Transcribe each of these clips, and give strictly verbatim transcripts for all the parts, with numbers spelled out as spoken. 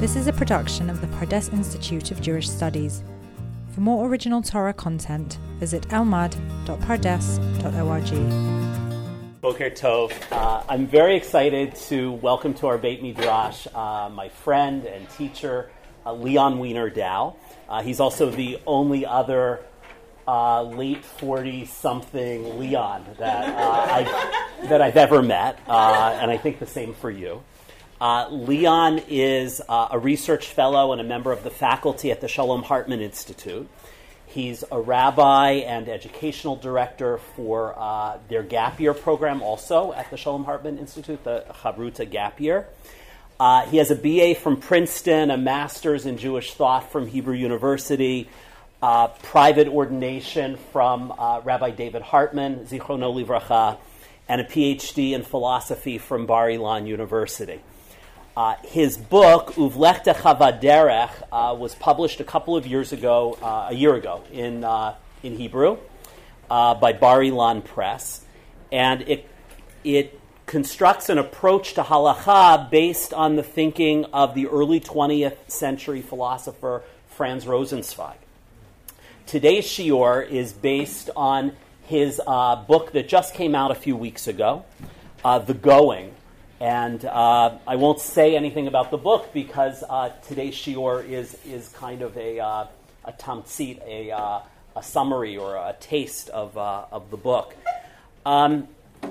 This is a production of the Pardes Institute of Jewish Studies. For more original Torah content, visit elmad dot pardes dot org. Boker Tov. Uh, I'm very excited to welcome to our Beit Midrash uh, my friend and teacher, uh, Leon Wiener Dow. Uh, he's also the only other uh, late forty-something Leon that, uh, I've, that I've ever met, uh, and I think the same for you. Uh, Leon is uh, a research fellow and a member of the faculty at the Shalom Hartman Institute. He's a rabbi and educational director for uh, their Gap Year program also at the Shalom Hartman Institute, the Chavruta Gap Year. Uh, he has a B A from Princeton, a master's in Jewish thought from Hebrew University, uh, private ordination from uh, Rabbi David Hartman, Zichrono Livracha, and a P H D in philosophy from Bar Ilan University. Uh, his book, Uvlechta Chavaderech, uh, was published a couple of years ago, uh, a year ago, in uh, in Hebrew uh, by Bar Ilan Press, and it it constructs an approach to halacha based on the thinking of the early twentieth century philosopher Franz Rosenzweig. Today's shiur is based on his uh, book that just came out a few weeks ago, uh, The Going. And uh, I won't say anything about the book because uh, today's shiur is is kind of a uh, a tamtzit, a uh, a summary or a taste of uh, of the book. Um,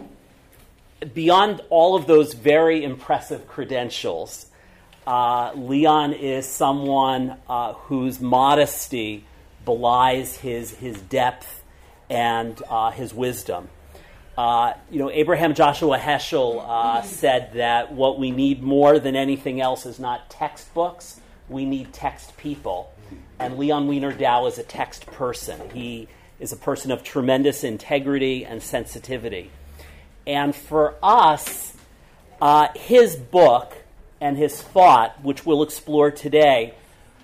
beyond all of those very impressive credentials, uh, Leon is someone uh, whose modesty belies his his depth and uh, his wisdom. Uh, you know, Abraham Joshua Heschel uh, said that what we need more than anything else is not textbooks, we need text people. And Leon Wiener Dow is a text person. He is a person of tremendous integrity and sensitivity. And for us, uh, his book and his thought, which we'll explore today,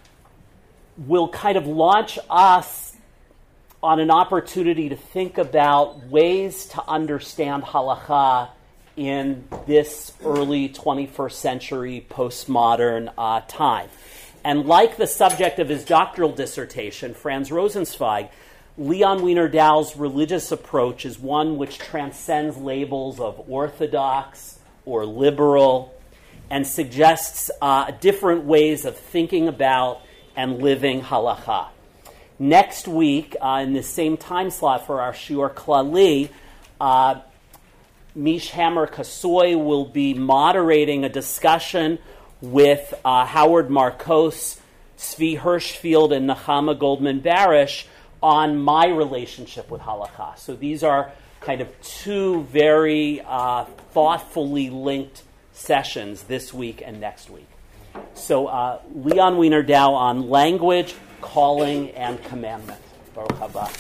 will kind of launch us on an opportunity to think about ways to understand halacha in this early twenty-first century postmodern uh, time. And like the subject of his doctoral dissertation, Franz Rosenzweig, Leon Wiener Dow's religious approach is one which transcends labels of orthodox or liberal and suggests uh, different ways of thinking about and living halacha. Next week, uh, in the same time slot for our Shiur Klali, uh, Mish Hammer Kasoy will be moderating a discussion with uh, Howard Marcos, Tzvi Hirschfield, and Nechama Goldman Barish on my relationship with halakha. So these are kind of two very uh, thoughtfully linked sessions this week and next week. So uh, Leon Wiener Dow on language, calling, and commandment. Baruch haba.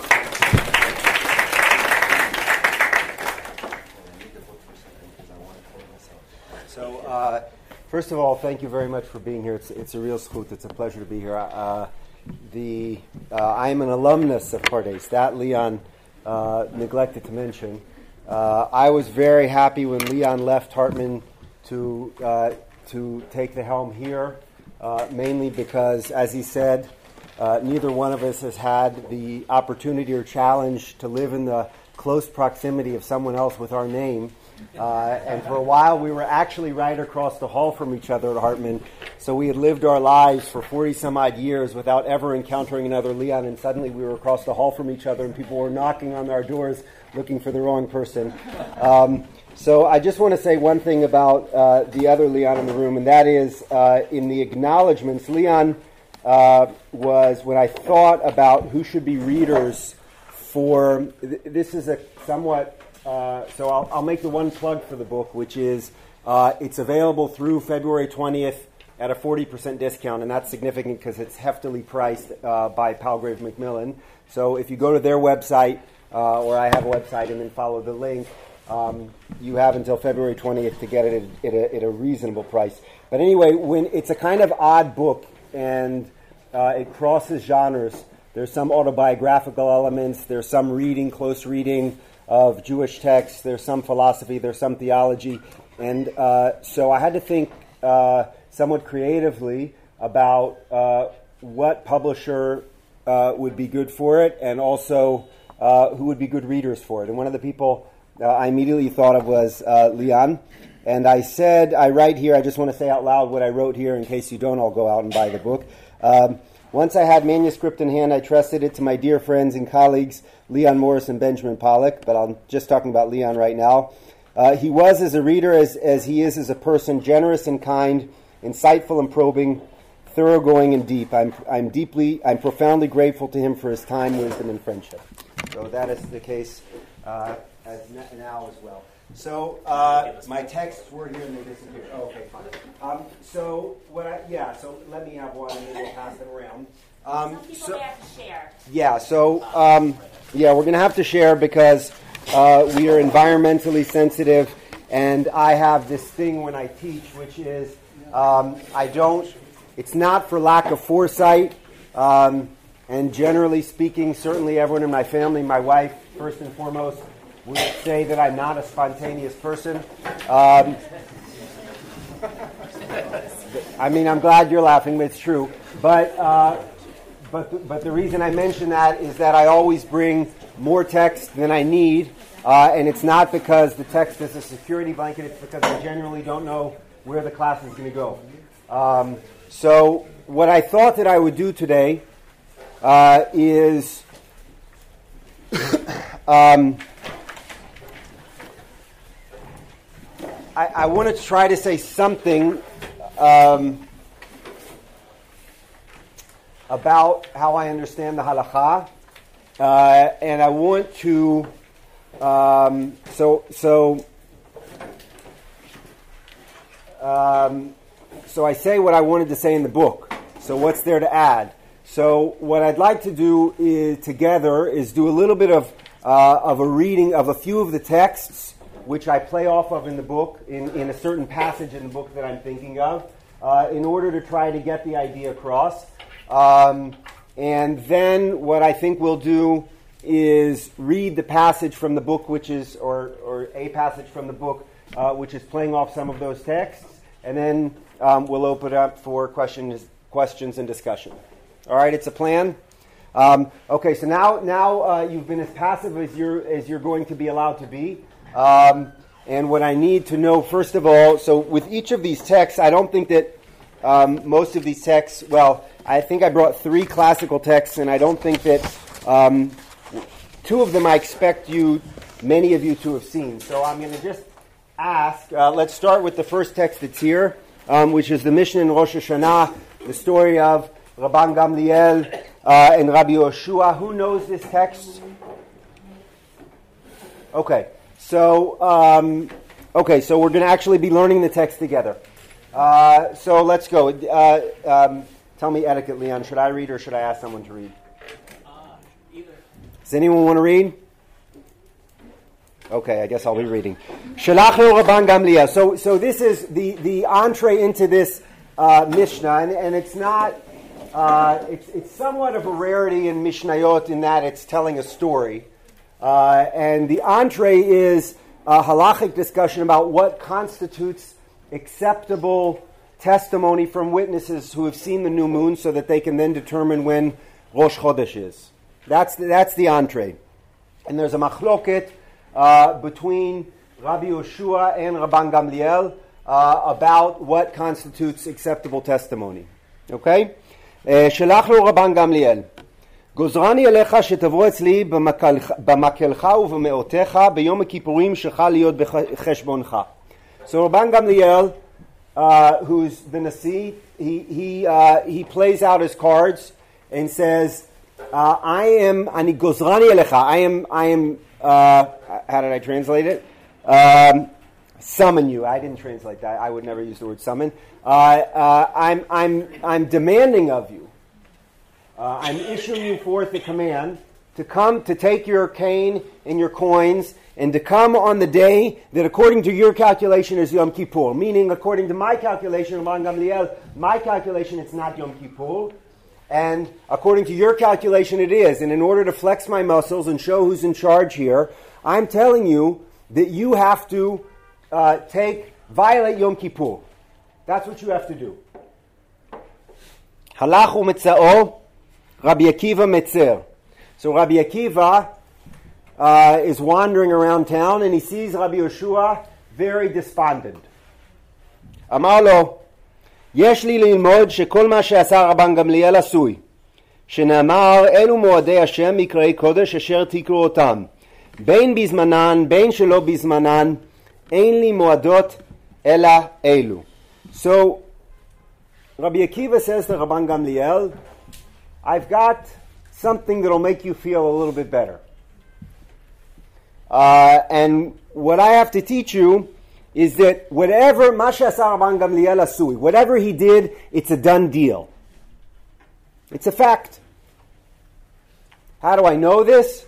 So, uh, first of all, thank you very much for being here. It's, it's a real zchut. It's a pleasure to be here. Uh, the uh, I am an alumnus of Pardes. That Leon uh, neglected to mention. Uh, I was very happy when Leon left Hartman to uh, to take the helm here. Uh, mainly because, as he said, uh, neither one of us has had the opportunity or challenge to live in the close proximity of someone else with our name. Uh, and for a while, we were actually right across the hall from each other at Hartman. So we had lived our lives for forty-some-odd years without ever encountering another Leon, and suddenly we were across the hall from each other, and people were knocking on our doors looking for the wrong person. Um, So I just want to say one thing about uh, the other Leon in the room, and that is uh, in the acknowledgments, Leon uh, was, when I thought about who should be readers for, th- this is a somewhat, uh, so I'll, I'll make the one plug for the book, which is uh, it's available through February twentieth at a forty percent discount, and that's significant because it's heftily priced uh, by Palgrave Macmillan. So if you go to their website, uh, or I have a website, and then follow the link, Um, you have until February twentieth to get it at, at, a, at a reasonable price. But anyway, when it's a kind of odd book and uh, it crosses genres, there's some autobiographical elements, there's some reading, close reading of Jewish texts, there's some philosophy, there's some theology. And uh, so I had to think uh, somewhat creatively about uh, what publisher uh, would be good for it, and also uh, who would be good readers for it. And one of the people uh, I immediately thought of was uh, Lian. And I said, I write here, I just want to say out loud what I wrote here in case you don't all go out and buy the book. Um, once I had manuscript in hand, I trusted it to my dear friends and colleagues, Leon Morris and Benjamin Pollock, but I'm just talking about Leon right now. Uh, he was, as a reader, as, as he is as a person, generous and kind, insightful and probing, thoroughgoing and deep. I'm, I'm deeply, I'm profoundly grateful to him for his time, wisdom, and friendship. So that is the case uh, as now as well. So uh, my texts were here and they disappeared. Oh, okay, fine. Um, so what? I, yeah. So let me have one and then we'll pass them around. Um, Some people so, may have to share. Yeah. So um, yeah, we're gonna have to share because uh, we are environmentally sensitive, and I have this thing when I teach, which is um, I don't. It's not for lack of foresight, um, and generally speaking, certainly everyone in my family, my wife first and foremost, would say that I'm not a spontaneous person. Um, I mean, I'm glad you're laughing, but it's true. But uh, but the, but the reason I mention that is that I always bring more text than I need, uh, and it's not because the text is a security blanket. It's because I generally don't know where the class is going to go. Um, so what I thought that I would do today uh, is. um, I, I want to try to say something um, about how I understand the halakha, uh, and I want to. Um, so so. Um, so I say what I wanted to say in the book. So what's there to add? So what I'd like to do is together is do a little bit of uh, of a reading of a few of the texts, which I play off of in the book, in, in a certain passage in the book that I'm thinking of, uh, in order to try to get the idea across. Um, and then what I think we'll do is read the passage from the book, which is, or, or a passage from the book, uh, which is playing off some of those texts, and then um, we'll open up for questions, questions and discussion. All right, it's a plan. Um, okay, so now now uh, you've been as passive as you're as you're going to be allowed to be. Um, and what I need to know, first of all, so with each of these texts, I don't think that um, most of these texts, well, I think I brought three classical texts, and I don't think that um, two of them I expect you, many of you to have seen. So I'm going to just ask, uh, let's start with the first text that's here, um, which is the Mishnah in Rosh Hashanah, the story of Rabban Gamliel uh, and Rabbi Yoshua. Who knows this text? Okay. So, um, okay, so we're going to actually be learning the text together. Uh, so let's go. Uh, um, tell me etiquette, Leon. Should I read or should I ask someone to read? Uh, either. Does anyone want to read? Okay, I guess I'll be reading. Shalach lo Rabban Gamliel. So, so this is the, the entree into this uh, Mishnah, and, and it's not. Uh, it's it's somewhat of a rarity in Mishnayot in that it's telling a story. Uh, and the entree is a halachic discussion about what constitutes acceptable testimony from witnesses who have seen the new moon so that they can then determine when Rosh Chodesh is. That's the, that's the entree. And there's a machloket uh, between Rabbi Yoshua and Rabban Gamliel uh, about what constitutes acceptable testimony. Okay? Shelach lo Rabban Gamliel. גוזרני אליך שתבוא אצלי במקלך ובמאותיך ביום הכיפורים שחל להיות בחשבונך. So Rabban Gamliel, uh, who's the Nasi, he he uh, he plays out his cards and says, uh, "I am ani gozrani elecha. I am I am. Uh, how did I translate it? Um, summon you. I didn't translate that. I would never use the word summon. Uh, uh, I'm I'm I'm demanding of you. Uh, I'm issuing you forth a command to come to take your cane and your coins and to come on the day that according to your calculation is Yom Kippur. Meaning, according to my calculation, Rabban Gamliel, my calculation, it's not Yom Kippur. And according to your calculation, it is. And in order to flex my muscles and show who's in charge here, I'm telling you that you have to uh, take, violate Yom Kippur. That's what you have to do. Halach u'metza'o, Rabbi Akiva metzer. So Rabbi Akiva uh, is wandering around town and he sees Rabbi Yehoshua very despondent. אמר לו, יש לי ללמוד שכל מה שעשה רבן גמליאל עשוי, שנאמר אלו מועדי השם מקראי קודש אשר תקראו אותם, בין בזמנן בין שלא בזמנן, אין לי מועדות אלא אלו. So Rabbi Akiva says to Rabban Gamliel, I've got something that'll make you feel a little bit better. Uh, and what I have to teach you is that whatever Masha Asar Rabban Gamliel Asui, whatever he did, it's a done deal. It's a fact. How do I know this?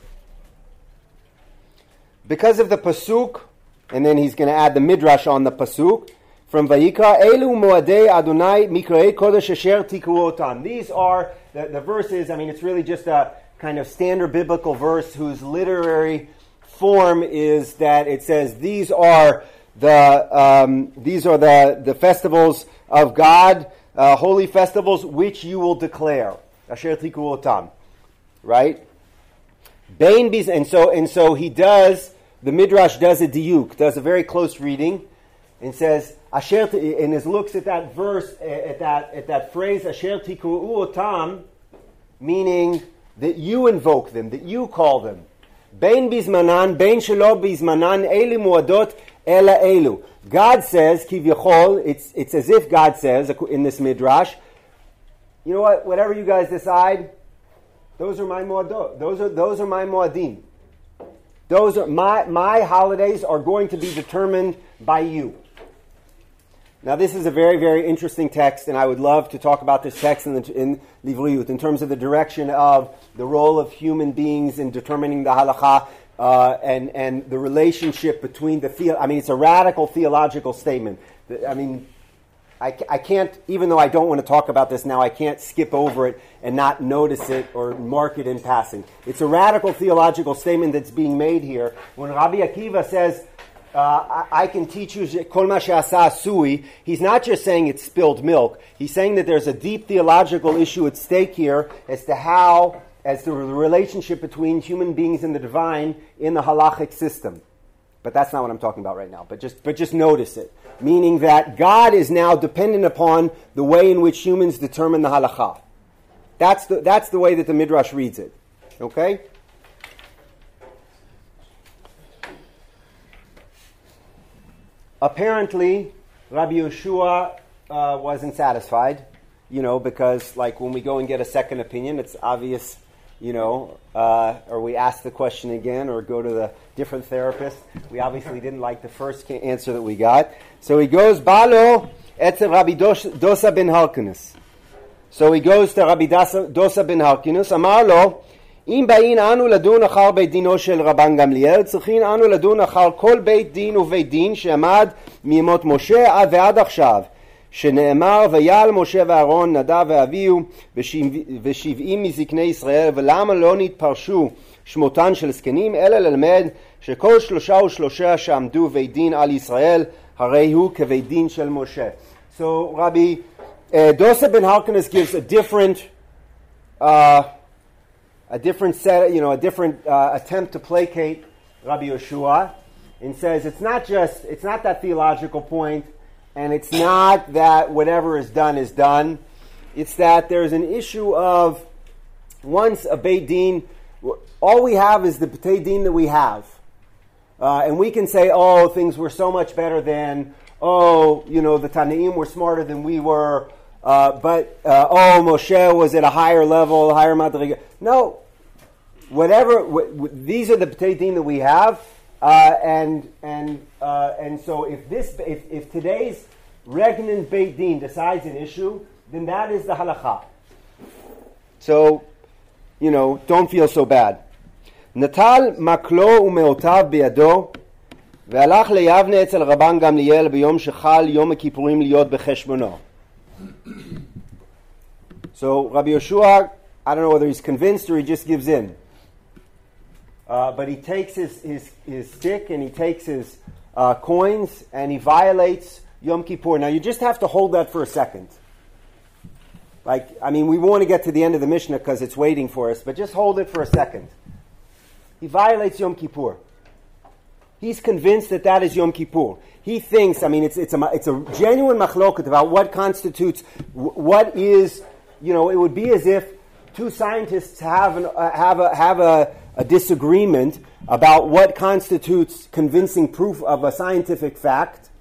Because of the pasuk, and then he's going to add the midrash on the pasuk from Vayikra. Elu moadei Adonai mikrei kodesh asher tikru otam. These are the, the verses. I mean, it's really just a kind of standard biblical verse whose literary form is that it says these are the um, these are the, the festivals of God, uh, holy festivals which you will declare. Asher tikru otam, right? Bain bis, and so and so he does. The midrash does a diuk, does a very close reading, and says Asher, and his looks at that verse, at that at that phrase Asher tikru otam, meaning that you invoke them, that you call them. Bain bizmanan, bain shelo bizmanan, eli muadot ela elu. God says, kivyachol, it's it's as if God says in this midrash, you know what? Whatever you guys decide, those are my muadot. Those are those are my muadim. Those are my my holidays are going to be determined by you. Now, this is a very, very interesting text, and I would love to talk about this text in, the, in Livriyut in terms of the direction of the role of human beings in determining the halakha uh, and and the relationship between the theo- I mean, it's a radical theological statement. I mean, I, I can't, even though I don't want to talk about this now, I can't skip over it and not notice it or mark it in passing. It's a radical theological statement that's being made here. When Rabbi Akiva says, Uh, I, I can teach you kol ma she'asa asui, he's not just saying it's spilled milk. He's saying that there's a deep theological issue at stake here as to how, as to the relationship between human beings and the divine in the halachic system. But that's not what I'm talking about right now. But just, but just notice it. Meaning that God is now dependent upon the way in which humans determine the halakha. That's the, that's the way that the Midrash reads it. Okay? Apparently, Rabbi Yehoshua uh, wasn't satisfied, you know, because like when we go and get a second opinion, it's obvious, you know, uh, or we ask the question again or go to the different therapist. We obviously didn't like the first answer that we got. So he goes, Balo etzel Rabbi Dosa ben Halkinus. So he goes to Rabbi Dosa ben Halkinus, Amar lo, אם באין אנו לדון אחר בית דינו של רבן גמליאל, צריכים אנו לדון אחר כל בית דין ובית דין שעמד מימות משה עד ועד עכשיו, שנאמר ויעל משה ואהרון נדב ואביהו ושבעים מזקני ישראל, ולמה לא נתפרשו שמותן של זקנים, אלא ללמד שכל שלושה ושלושה שעמדו בית דין על ישראל, הרי הוא כבית דין של משה. So Rabbi uh, Dosa ben Halkinus gives a different uh, a different set, you know, a different uh, attempt to placate Rabbi Yehoshua, and says it's not just, it's not that theological point, and it's not that whatever is done is done. It's that there's an issue of once a Beit Din, all we have is the Beit Din that we have, uh, and we can say, oh, things were so much better than, oh, you know, the Tanaim were smarter than we were. Uh, but, uh, oh, Moshe was at a higher level, higher madriga. No. Whatever, w- w- these are the B'tei Din that we have. Uh, and and uh, and so if this, if, if today's regnant Beit Din decides an issue, then that is the halakha. So, you know, don't feel so bad. Natal maklo umeotav biyado, והלך ליבנה אצל רבן גמליאל ביום שחל יום הכיפורים להיות בחשבונו. So Rabbi Yehoshua, I don't know whether he's convinced or he just gives in. Uh, but he takes his, his, his stick and he takes his uh, coins and he violates Yom Kippur. Now you just have to hold that for a second. Like, I mean, we want to get to the end of the Mishnah because it's waiting for us, but just hold it for a second. He violates Yom Kippur. He's convinced that that is Yom Kippur. He thinks, I mean, it's it's a it's a genuine machloket about what constitutes, what is, you know, it would be as if two scientists have an, uh, have a have a, a disagreement about what constitutes convincing proof of a scientific fact,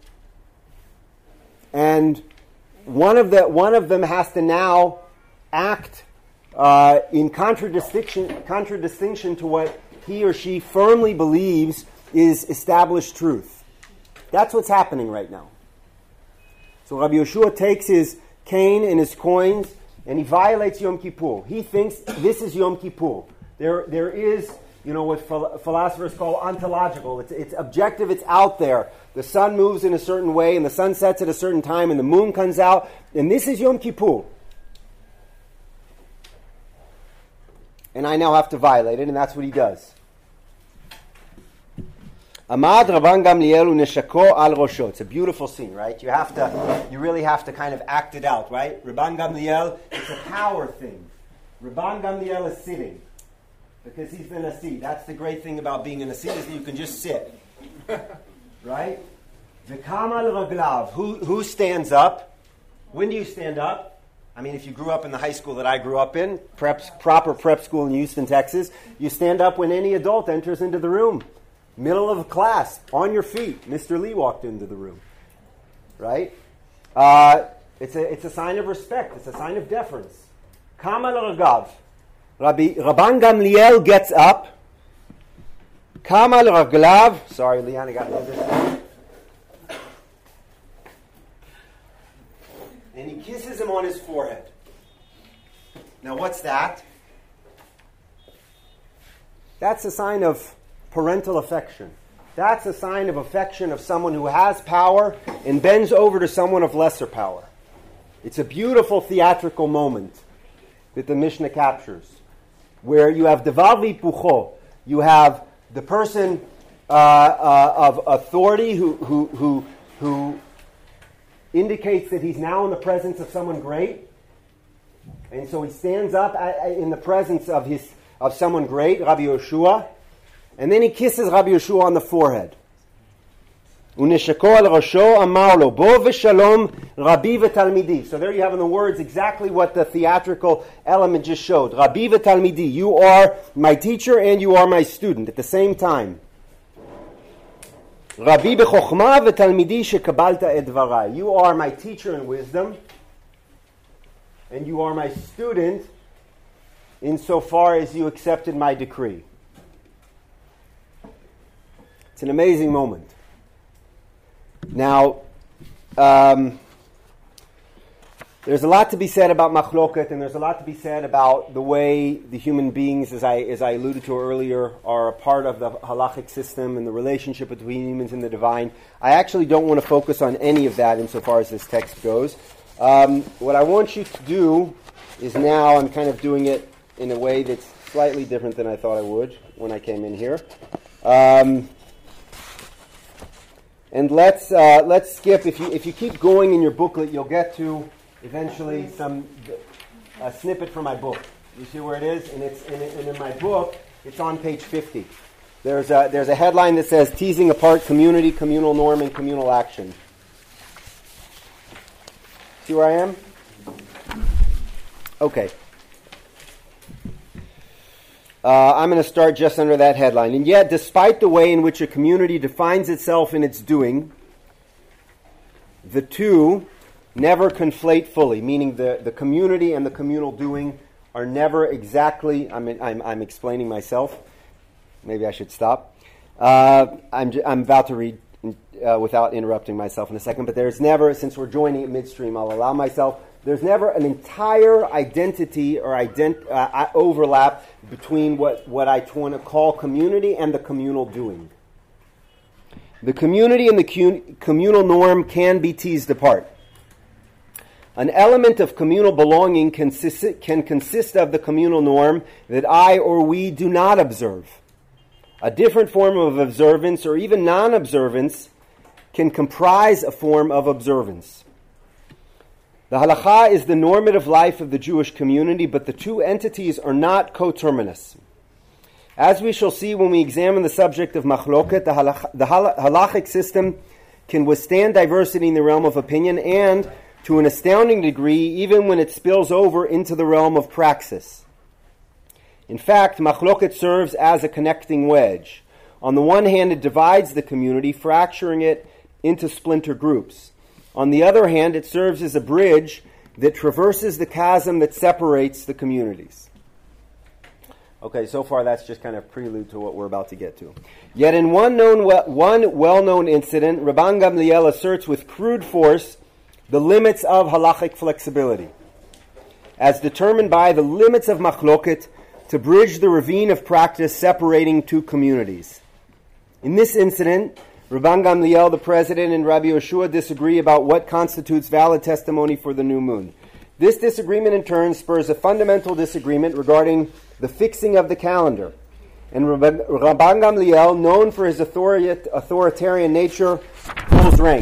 and one of the one of them has to now act uh, in contradistinction contradistinction to what he or she firmly believes is established truth. That's what's happening right now. So Rabbi Yehoshua takes his cane and his coins and he violates Yom Kippur. He thinks this is Yom Kippur. There, there is, you know, what phil- philosophers call ontological. It's, it's objective, it's out there. The sun moves in a certain way and the sun sets at a certain time and the moon comes out. And this is Yom Kippur. And I now have to violate it, and that's what he does. Amad Rabban Gamliel u'neshako al rosho. It's a beautiful scene, right? You have to, you really have to kind of act it out, right? Rabban Gamliel, it's a power thing. Rabban Gamliel is sitting because he's the Nasi. That's the great thing about being a Nasi is that you can just sit, right? V'kam al raglav. Who who stands up? When do you stand up? I mean, if you grew up in the high school that I grew up in, prep, proper prep school in Houston, Texas, you stand up when any adult enters into the room. Middle of class, on your feet. Mister Lee walked into the room, right? Uh, it's a it's a sign of respect. It's a sign of deference. Kamal Ragav. Rabbi Rabban Gamliel gets up. Kamal Raglav. Sorry, Leon, I got to do this. And he kisses him on his forehead. Now, what's that? That's a sign of parental affection. That's a sign of affection of someone who has power and bends over to someone of lesser power. It's a beautiful theatrical moment that the Mishnah captures, where you have devar v'hipucho. You have the person uh, uh, of authority who, who, who, who indicates that he's now in the presence of someone great, and so he stands up in the presence of his of someone great, Rabbi Yehoshua. And then he kisses Rabbi Yehoshua on the forehead. Uneshako al rosho amar lo bo v'shalom Rabbi v'talmidi. So there you have in the words exactly what the theatrical element just showed. Rabbi v'talmidi. You are my teacher and you are my student at the same time. Rabbi b'chokhma v'talmidi shekabalta et dvarai. You are my teacher in wisdom and you are my student insofar as you accepted my decree. It's an amazing moment. Now, um, there's a lot to be said about machloket, and there's a lot to be said about the way the human beings, as I as I alluded to earlier, are a part of the halachic system and the relationship between humans and the divine. I actually don't want to focus on any of that insofar as this text goes. Um, what I want you to do is now, I'm kind of doing it in a way that's slightly different than I thought I would when I came in here. Um, And let's uh, let's skip. If you if you keep going in your booklet, you'll get to eventually some a snippet from my book. You see where it is, and it's and, and in my book, it's on page fifty. There's a there's a headline that says "Teasing Apart Community, Communal Norm, and Communal Action." See where I am? Okay. Uh, I'm going to start just under that headline. And yet, despite the way in which a community defines itself in its doing, the two never conflate fully, meaning the, the community and the communal doing are never exactly, I'm, I'm, I'm explaining myself. Maybe I should stop. Uh, I'm, I'm about to read uh, without interrupting myself in a second, but there's never, since we're joining it midstream, I'll allow myself, there's never an entire identity or ident- uh, overlap between what, what I want to call community and the communal doing. The community and the cu- communal norm can be teased apart. An element of communal belonging consist- can consist of the communal norm that I or we do not observe. A different form of observance or even non-observance can comprise a form of observance. The halakha is the normative life of the Jewish community, but the two entities are not coterminous. As we shall see when we examine the subject of machloket, the, halach- the hal- halachic system can withstand diversity in the realm of opinion and, to an astounding degree, even when it spills over into the realm of praxis. In fact, machloket serves as a connecting wedge. On the one hand, it divides the community, fracturing it into splinter groups. On the other hand, it serves as a bridge that traverses the chasm that separates the communities. Okay, so far that's just kind of prelude to what we're about to get to. Yet in one known, one well-known incident, Rabban Gamliel asserts with crude force the limits of halachic flexibility, as determined by the limits of machloket, to bridge the ravine of practice separating two communities. In this incident, Rabban Gamliel, the president, and Rabbi Yehoshua disagree about what constitutes valid testimony for the new moon. This disagreement in turn spurs a fundamental disagreement regarding the fixing of the calendar. And Rabban Gamliel, known for his authoritarian nature, pulls rank.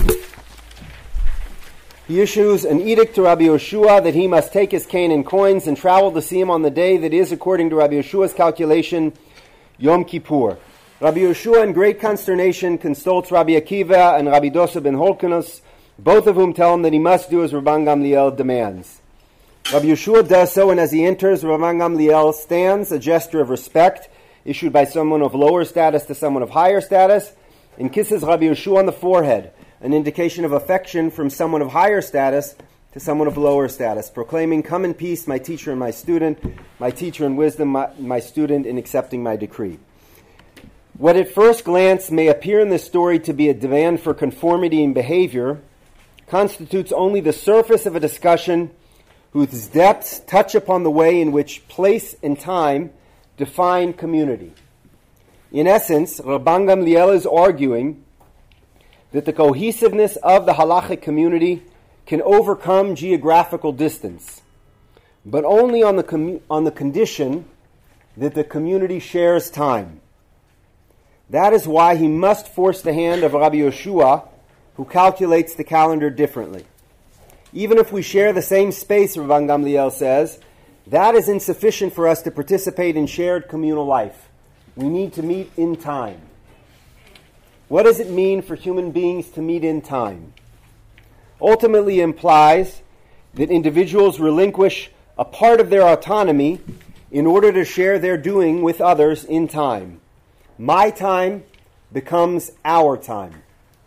He issues an edict to Rabbi Yehoshua that he must take his cane and coins and travel to see him on the day that is, according to Rabbi Yeshua's calculation, Yom Kippur. Rabbi Yehoshua, in great consternation, consults Rabbi Akiva and Rabbi Dosa ben Holkanus, both of whom tell him that he must do as Rabban Gamliel demands. Rabbi Yehoshua does so, and as he enters, Rabban Gamliel stands, a gesture of respect issued by someone of lower status to someone of higher status, and kisses Rabbi Yehoshua on the forehead, an indication of affection from someone of higher status to someone of lower status, proclaiming, "Come in peace, my teacher and my student, my teacher in wisdom, my, my student in accepting my decree." What at first glance may appear in this story to be a demand for conformity in behavior constitutes only the surface of a discussion whose depths touch upon the way in which place and time define community. In essence, Rabban Gamliel is arguing that the cohesiveness of the halachic community can overcome geographical distance, but only on the com- on the condition that the community shares time. That is why he must force the hand of Rabbi Yehoshua, who calculates the calendar differently. Even if we share the same space, Rabban Gamliel says, that is insufficient for us to participate in shared communal life. We need to meet in time. What does it mean for human beings to meet in time? Ultimately, it implies that individuals relinquish a part of their autonomy in order to share their doing with others in time. My time becomes our time.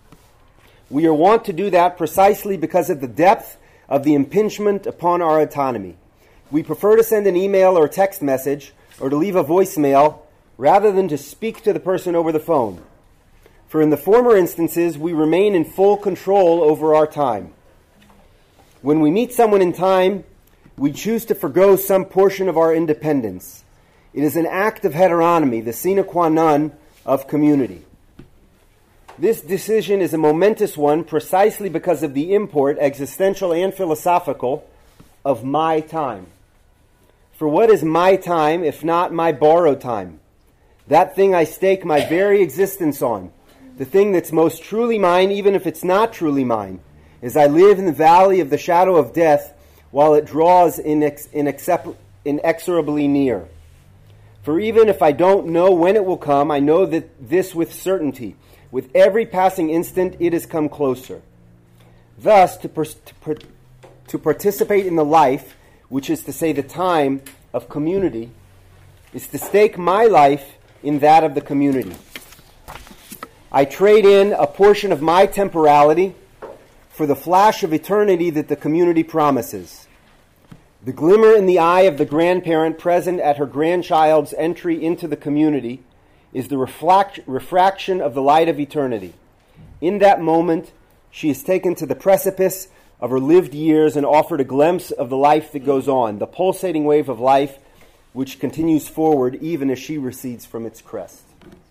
We are wont to do that precisely because of the depth of the impingement upon our autonomy. We prefer to send an email or text message or to leave a voicemail rather than to speak to the person over the phone. For in the former instances, we remain in full control over our time. When we meet someone in time, we choose to forgo some portion of our independence. It is an act of heteronomy, the sine qua non of community. This decision is a momentous one precisely because of the import, existential and philosophical, of my time. For what is my time if not my borrowed time? That thing I stake my very existence on, the thing that's most truly mine, even if it's not truly mine, as I live in the valley of the shadow of death while it draws inex- inex- inexorably near. For even if I don't know when it will come, I know that this with certainty. With every passing instant, it has come closer. Thus, to, per- to, per- to participate in the life, which is to say the time of community, is to stake my life in that of the community. I trade in a portion of my temporality for the flash of eternity that the community promises. The glimmer in the eye of the grandparent present at her grandchild's entry into the community is the reflect, refraction of the light of eternity. In that moment, she is taken to the precipice of her lived years and offered a glimpse of the life that goes on, the pulsating wave of life which continues forward even as she recedes from its crest.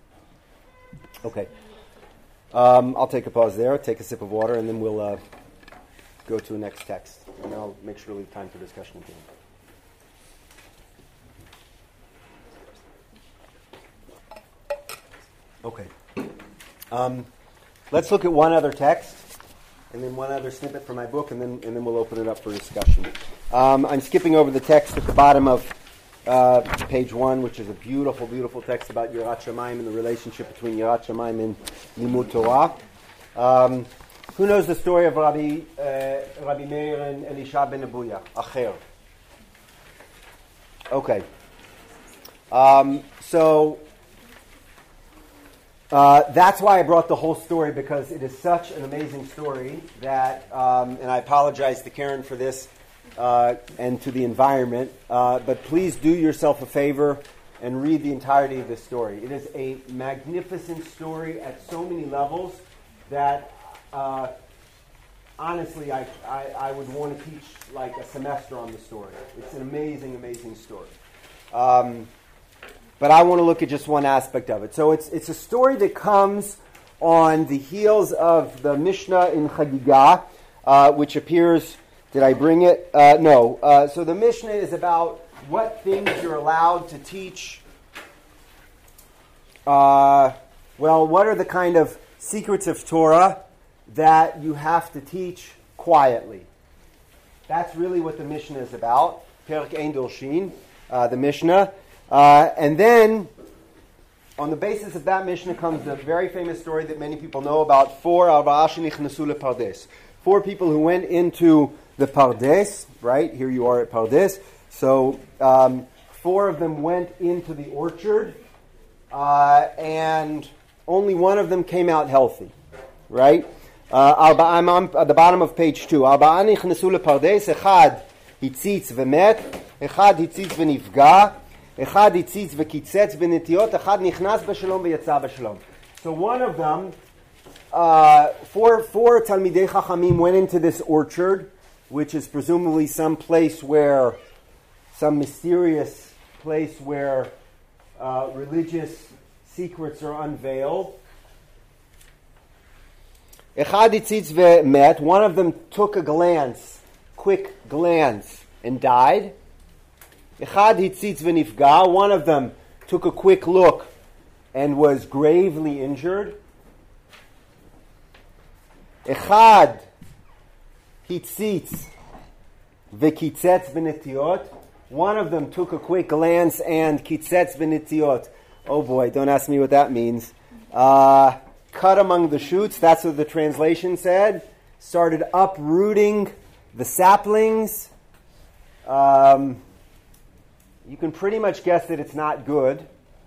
Okay. Um, I'll take a pause there, take a sip of water, and then we'll uh, go to the next text. And I'll make sure to leave time for discussion at the end. Okay. Um, let's look at one other text, and then one other snippet from my book, and then and then we'll open it up for discussion. Um, I'm skipping over the text at the bottom of uh, page one, which is a beautiful, beautiful text about Yirat Shamayim and the relationship between Yirat Shamayim and Limud Torah. Um, who knows the story of Rabbi uh, Rabbi Meir and Elisha ben Abuya? Acher. Okay. Um, so uh, that's why I brought the whole story, because it is such an amazing story that, um, and I apologize to Karen for this uh, and to the environment, uh, but please do yourself a favor and read the entirety of this story. It is a magnificent story at so many levels that uh, honestly I, I, I would want to teach like a semester on the story. It's an amazing, amazing story. Um, But I want to look at just one aspect of it. So it's it's a story that comes on the heels of the Mishnah in Chagigah, uh, which appears, did I bring it? Uh, no. Uh, so the Mishnah is about what things you're allowed to teach. Uh, well, what are the kind of secrets of Torah that you have to teach quietly? That's really what the Mishnah is about. Perek Ein Dolshin, uh, the Mishnah. Uh, and then, on the basis of that Mishnah comes the very famous story that many people know about, four Arba'a shenichnasu lePardes. Four people who went into the Pardes, right? Here you are at Pardes. So, um, four of them went into the orchard, uh, and only one of them came out healthy, right? Uh, I'm on at the bottom of page two. Arba'a nichnasu lePardes, echad hitzitz v'met, echad hitzitz v'nifga, אחד הציץ וקיצץ בנטיות, אחד נכנס בשלום ויצא בשלום. So one of them, uh, four, four Talmidei Chachamim went into this orchard, which is presumably some place where, some mysterious place where uh, religious secrets are unveiled. אחד הציץ ומת, one of them took a glance, quick glance, and died. Echad hitzitz v'nifga, one of them took a quick look and was gravely injured. Echad hitzitz v'kitzetz b'netiot, one of them took a quick glance and kitzetz b'netiot. Oh boy, don't ask me what that means. Uh, cut among the shoots, that's what the translation said. Started uprooting the saplings. Um... You can pretty much guess that it's not good.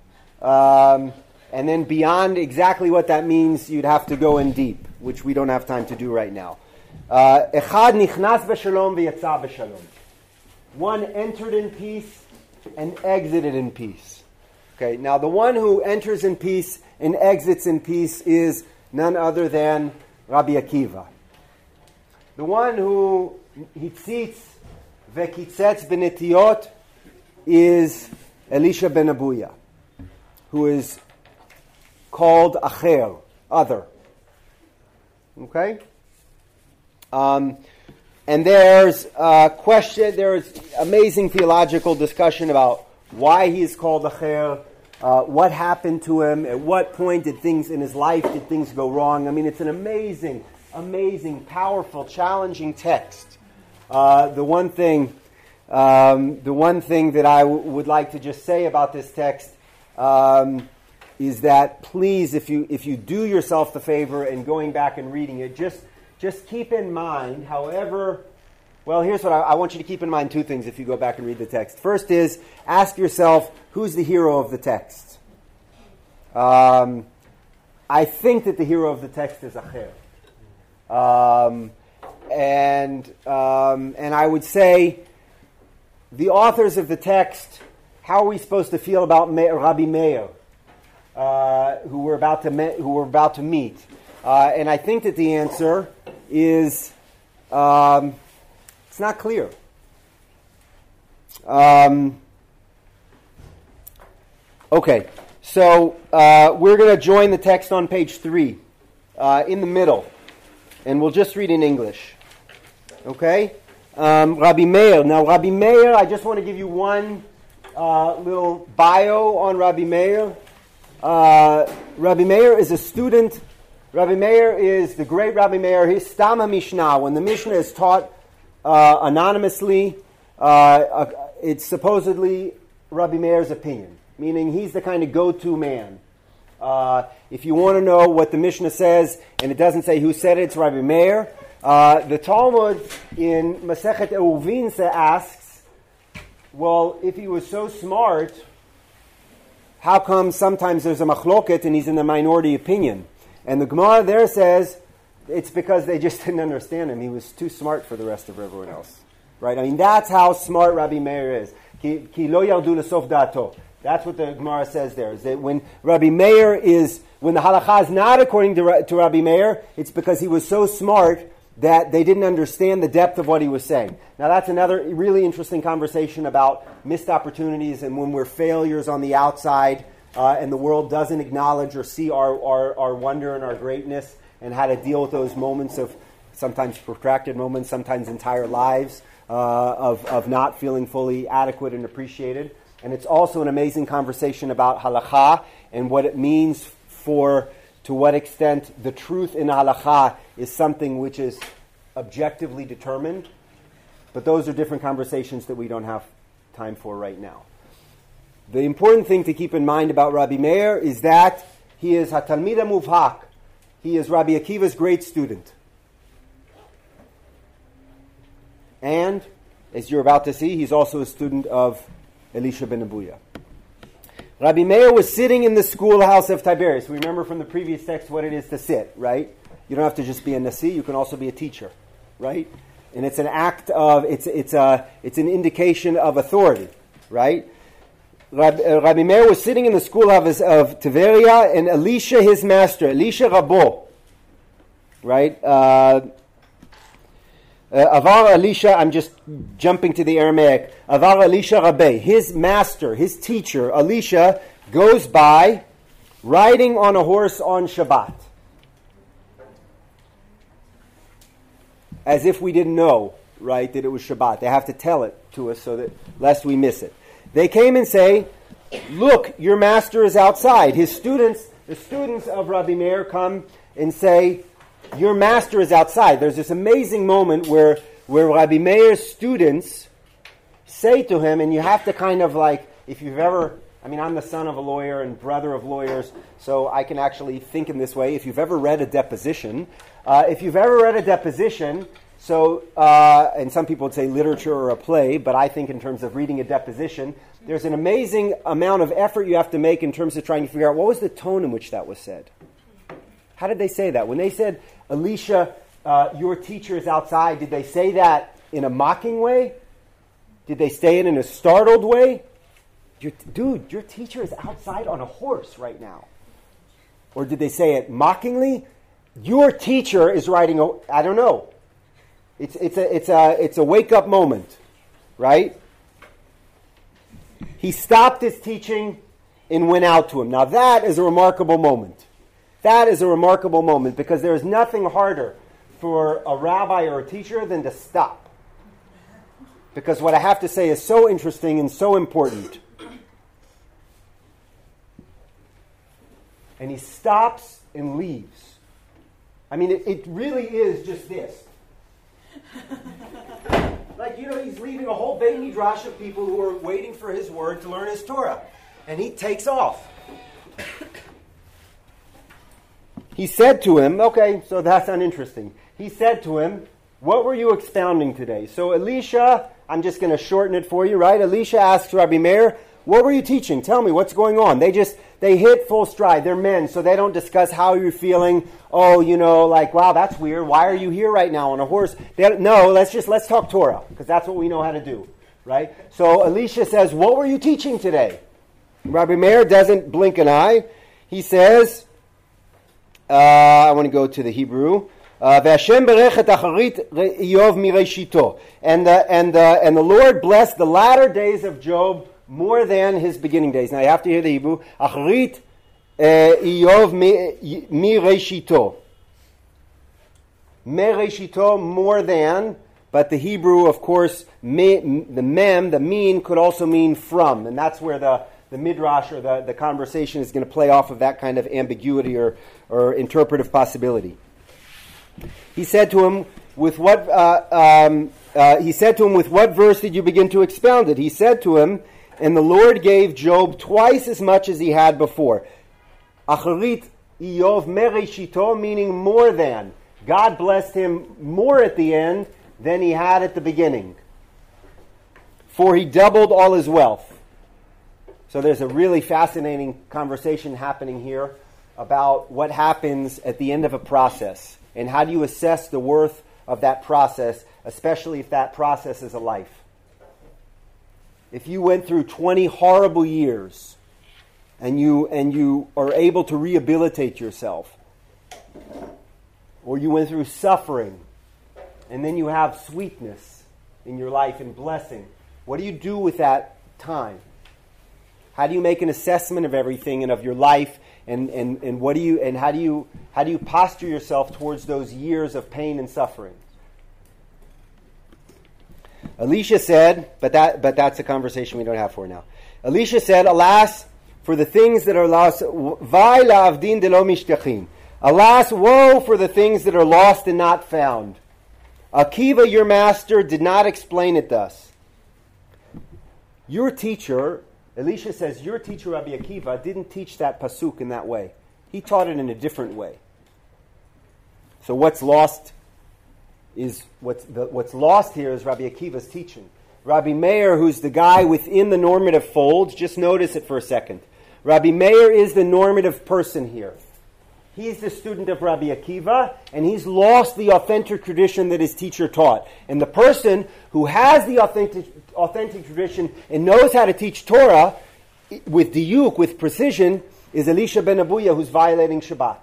Um, and then beyond exactly what that means, you'd have to go in deep, which we don't have time to do right now. Echad nichnas b'shalom v'yatza b'shalom. One entered in peace and exited in peace. Okay, now the one who enters in peace and exits in peace is none other than Rabbi Akiva. The one who hitzitz v'kitzetz b'netiot is Elisha ben Abuya, who is called Acher, other. Okay? Um, and there's a question, there's amazing theological discussion about why he is called Acher, uh, what happened to him, at what point did things in his life, did things go wrong. I mean, it's an amazing, amazing, powerful, challenging text. Uh, the one thing Um, the one thing that I w- would like to just say about this text um, is that please, if you if you do yourself the favor in going back and reading it, just just keep in mind, however, well, here's what I, I want you to keep in mind two things if you go back and read the text. First is, ask yourself, who's the hero of the text? Um, I think that the hero of the text is Acher. Um, and um, and I would say, the authors of the text, how are we supposed to feel about Me- Rabbi Meir, uh, who we're about to me- who we're about to meet? Uh, and I think that the answer is um, it's not clear. Um, okay, so uh, we're going to join the text on page three, uh, in the middle, and we'll just read in English. Okay. Um, Rabbi Meir. Now, Rabbi Meir, I just want to give you one uh, little bio on Rabbi Meir. Uh, Rabbi Meir is a student Rabbi Meir is the great Rabbi Meir. He's Stam HaMishnah. When the Mishnah is taught uh, anonymously, uh, uh, it's supposedly Rabbi Meir's opinion, meaning he's the kind of go-to man. Uh, if you want to know what the Mishnah says, and it doesn't say who said it, it's Rabbi Meir. Uh, the Talmud in Masechet Eruvin asks, well, if he was so smart, how come sometimes there's a machloket and he's in the minority opinion? And the Gemara there says it's because they just didn't understand him. He was too smart for the rest of everyone else. Right? I mean, that's how smart Rabbi Meir is. Ki, ki lo yardu lesof da'ato. That's what the Gemara says there. Is that when Rabbi Meir is, when the halacha is not according to, to Rabbi Meir, it's because he was so smart that they didn't understand the depth of what he was saying. Now that's another really interesting conversation about missed opportunities and when we're failures on the outside uh, and the world doesn't acknowledge or see our, our, our wonder and our greatness, and how to deal with those moments of sometimes protracted moments, sometimes entire lives uh, of, of not feeling fully adequate and appreciated. And it's also an amazing conversation about halakha and what it means for, to what extent the truth in halakha is something which is objectively determined. But those are different conversations that we don't have time for right now. The important thing to keep in mind about Rabbi Meir is that he is hatalmid muvhak. He is Rabbi Akiva's great student. And, as you're about to see, he's also a student of Elisha ben Abuya. Rabbi Meir was sitting in the schoolhouse of Tiberias. We remember from the previous text what it is to sit, right? You don't have to just be a nasi, you can also be a teacher, right? And it's an act of, it's it's a it's an indication of authority, right? Rabbi, uh, Rabbi Meir was sitting in the schoolhouse of Tiberia, and Elisha, his master, Elisha Rabo, right? Uh, Uh, Avar Elisha, I'm just jumping to the Aramaic. Avar Elisha Rabbe, his master, his teacher, Elisha, goes by riding on a horse on Shabbat. As if we didn't know, right, that it was Shabbat. They have to tell it to us so that lest we miss it. They came and say, look, your master is outside. His students, the students of Rabbi Meir come and say, your master is outside. There's this amazing moment where, where Rabbi Meir's students say to him, and you have to kind of like, if you've ever, I mean, I'm the son of a lawyer and brother of lawyers, so I can actually think in this way. If you've ever read a deposition, uh, if you've ever read a deposition, so, uh, and some people would say literature or a play, but I think in terms of reading a deposition, there's an amazing amount of effort you have to make in terms of trying to figure out what was the tone in which that was said. How did they say that? When they said, Elisha, uh, your teacher is outside, did they say that in a mocking way? Did they say it in a startled way? Your, dude, your teacher is outside on a horse right now. Or did they say it mockingly? Your teacher is riding a, I don't know. It's, it's, a, it's, a, it's a wake-up moment, right? He stopped his teaching and went out to him. Now that is a remarkable moment. That is a remarkable moment because there is nothing harder for a rabbi or a teacher than to stop. Because what I have to say is so interesting and so important. And he stops and leaves. I mean, it, it really is just this. Like, you know, he's leaving a whole Beit Midrash of people who are waiting for his word to learn his Torah. And he takes off. He said to him, okay, so that's uninteresting. He said to him, what were you expounding today? So Elisha, I'm just going to shorten it for you, right? Elisha asks Rabbi Meir, what were you teaching? Tell me, what's going on? They just, they hit full stride. They're men, so they don't discuss how you're feeling. Oh, you know, like, wow, that's weird. Why are you here right now on a horse? They don't, no, let's just, let's talk Torah, because that's what we know how to do, right? So Elisha says, what were you teaching today? Rabbi Meir doesn't blink an eye. He says, uh, I want to go to the Hebrew. V'Hashem berechet acharit Iyov mireshito, and the and the and the Lord blessed the latter days of Job more than his beginning days. Now you have to hear the Hebrew. Acharit Iyov mireshito, mereshito, more than. But the Hebrew, of course, me, the mem, the mean, could also mean from, and that's where the the midrash or the, the conversation is going to play off of that kind of ambiguity or, or interpretive possibility. He said to him, with what uh, um, uh, he said to him, with what verse did you begin to expound it? He said to him, and the Lord gave Job twice as much as he had before. Acharit Iyov mereshito, meaning more than. God blessed him more at the end than he had at the beginning. For he doubled all his wealth. So there's a really fascinating conversation happening here about what happens at the end of a process. And how do you assess the worth of that process, especially if that process is a life. If you went through twenty horrible years and you and you are able to rehabilitate yourself, or you went through suffering and then you have sweetness in your life and blessing, what do you do with that time? How do you make an assessment of everything and of your life, and, and, and what do you and how do you how do you posture yourself towards those years of pain and suffering? Elisha said, but that but that's a conversation we don't have for now. Elisha said, "Alas, for the things that are lost, vai la'avdin de lo mishtachin. Alas, woe for the things that are lost and not found. Akiva, your master, did not explain it thus." Your teacher, Elisha says, your teacher Rabbi Akiva didn't teach that pasuk in that way. He taught it in a different way. So what's lost is what's the, what's lost here is Rabbi Akiva's teaching. Rabbi Meir, who's the guy within the normative fold, just notice it for a second. Rabbi Meir is the normative person here. He's the student of Rabbi Akiva, and he's lost the authentic tradition that his teacher taught. And the person who has the authentic authentic tradition and knows how to teach Torah with diuk, with precision, is Elisha ben Abuya, who's violating Shabbat.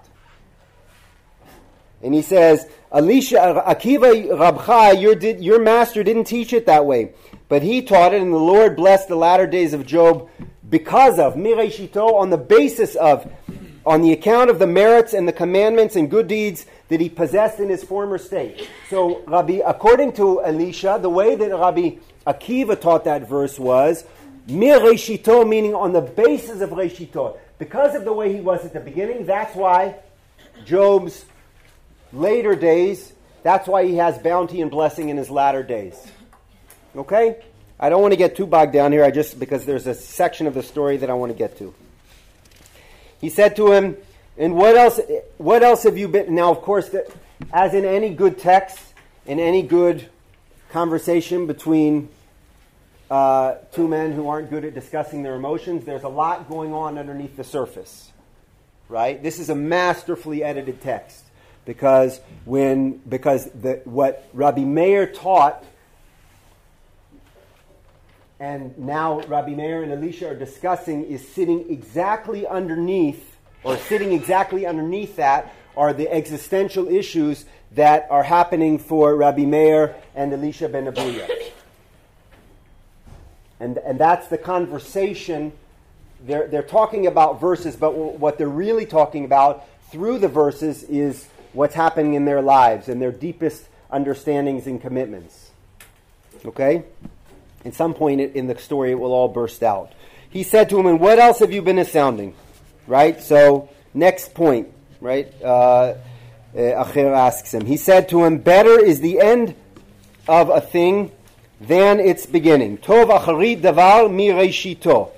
And he says, Elisha, Akiva Rabcha, your, did, your master didn't teach it that way, but he taught it, and the Lord blessed the latter days of Job because of, Mireshito, on the basis of, on the account of the merits and the commandments and good deeds that he possessed in his former state. So, Rabbi, according to Elisha, the way that Rabbi Akiva taught that verse was, Mir Reshito, meaning on the basis of Reshito. Because of the way he was at the beginning, that's why Job's later days, that's why he has bounty and blessing in his latter days. Okay? I don't want to get too bogged down here, I just because there's a section of the story that I want to get to. He said to him, and what else what else have you been... Now, of course, the, as in any good text, in any good conversation between uh, two men who aren't good at discussing their emotions, there's a lot going on underneath the surface. Right? This is a masterfully edited text. Because when because the, what Rabbi Meir taught, and now Rabbi Meir and Elisha are discussing, is sitting exactly underneath, or sitting exactly underneath that, are the existential issues that are happening for Rabbi Meir and Elisha ben Abuya. And and that's the conversation. They're they're talking about verses, but what they're really talking about through the verses is what's happening in their lives and their deepest understandings and commitments. Okay? At some point in the story, it will all burst out. He said to him, and what else have you been sounding? Right? So, next point. Right? Uh, Acher asks him. He said to him, better is the end of a thing than its beginning. Tov acharit davar mi reishito.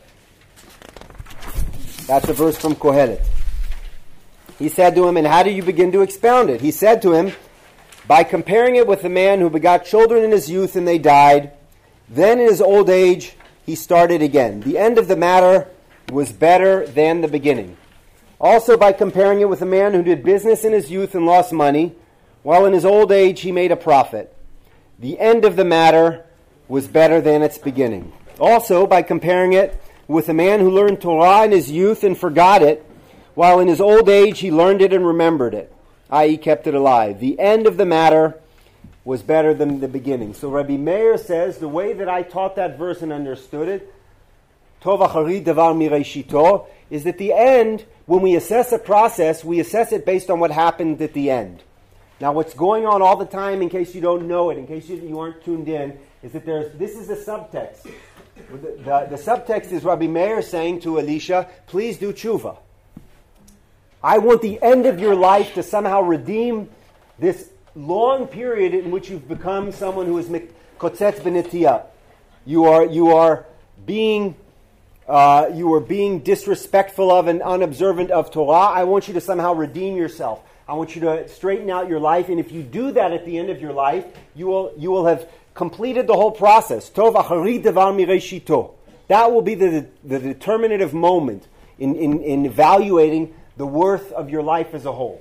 That's a verse from Kohelet. He said to him, and how do you begin to expound it? He said to him, by comparing it with the man who begot children in his youth and they died, then in his old age he started again. The end of the matter was better than the beginning. Also by comparing it with a man who did business in his youth and lost money, while in his old age he made a profit. The end of the matter was better than its beginning. Also by comparing it with a man who learned Torah in his youth and forgot it, while in his old age he learned it and remembered it, that is kept it alive. The end of the matter was better than the beginning. So Rabbi Meir says, the way that I taught that verse and understood it, Tov acharit davar mi reishito, is that the end, when we assess a process, we assess it based on what happened at the end. Now what's going on all the time, in case you don't know it, in case you, you aren't tuned in, is that there's this is a subtext. The, the, the subtext is Rabbi Meir saying to Elisha, please do tshuva. I want the end of your life to somehow redeem this long period in which you've become someone who is kotzetz b'nitiyah. You are you are being uh, you are being disrespectful of and unobservant of Torah. I want you to somehow redeem yourself. I want you to straighten out your life, and if you do that at the end of your life, you will you will have completed the whole process. Tov achari devar mireshito. That will be the the determinative moment in, in, in evaluating the worth of your life as a whole.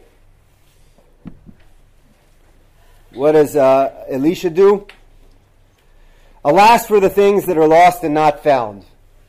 What does uh, Elisha do? Alas for the things that are lost and not found.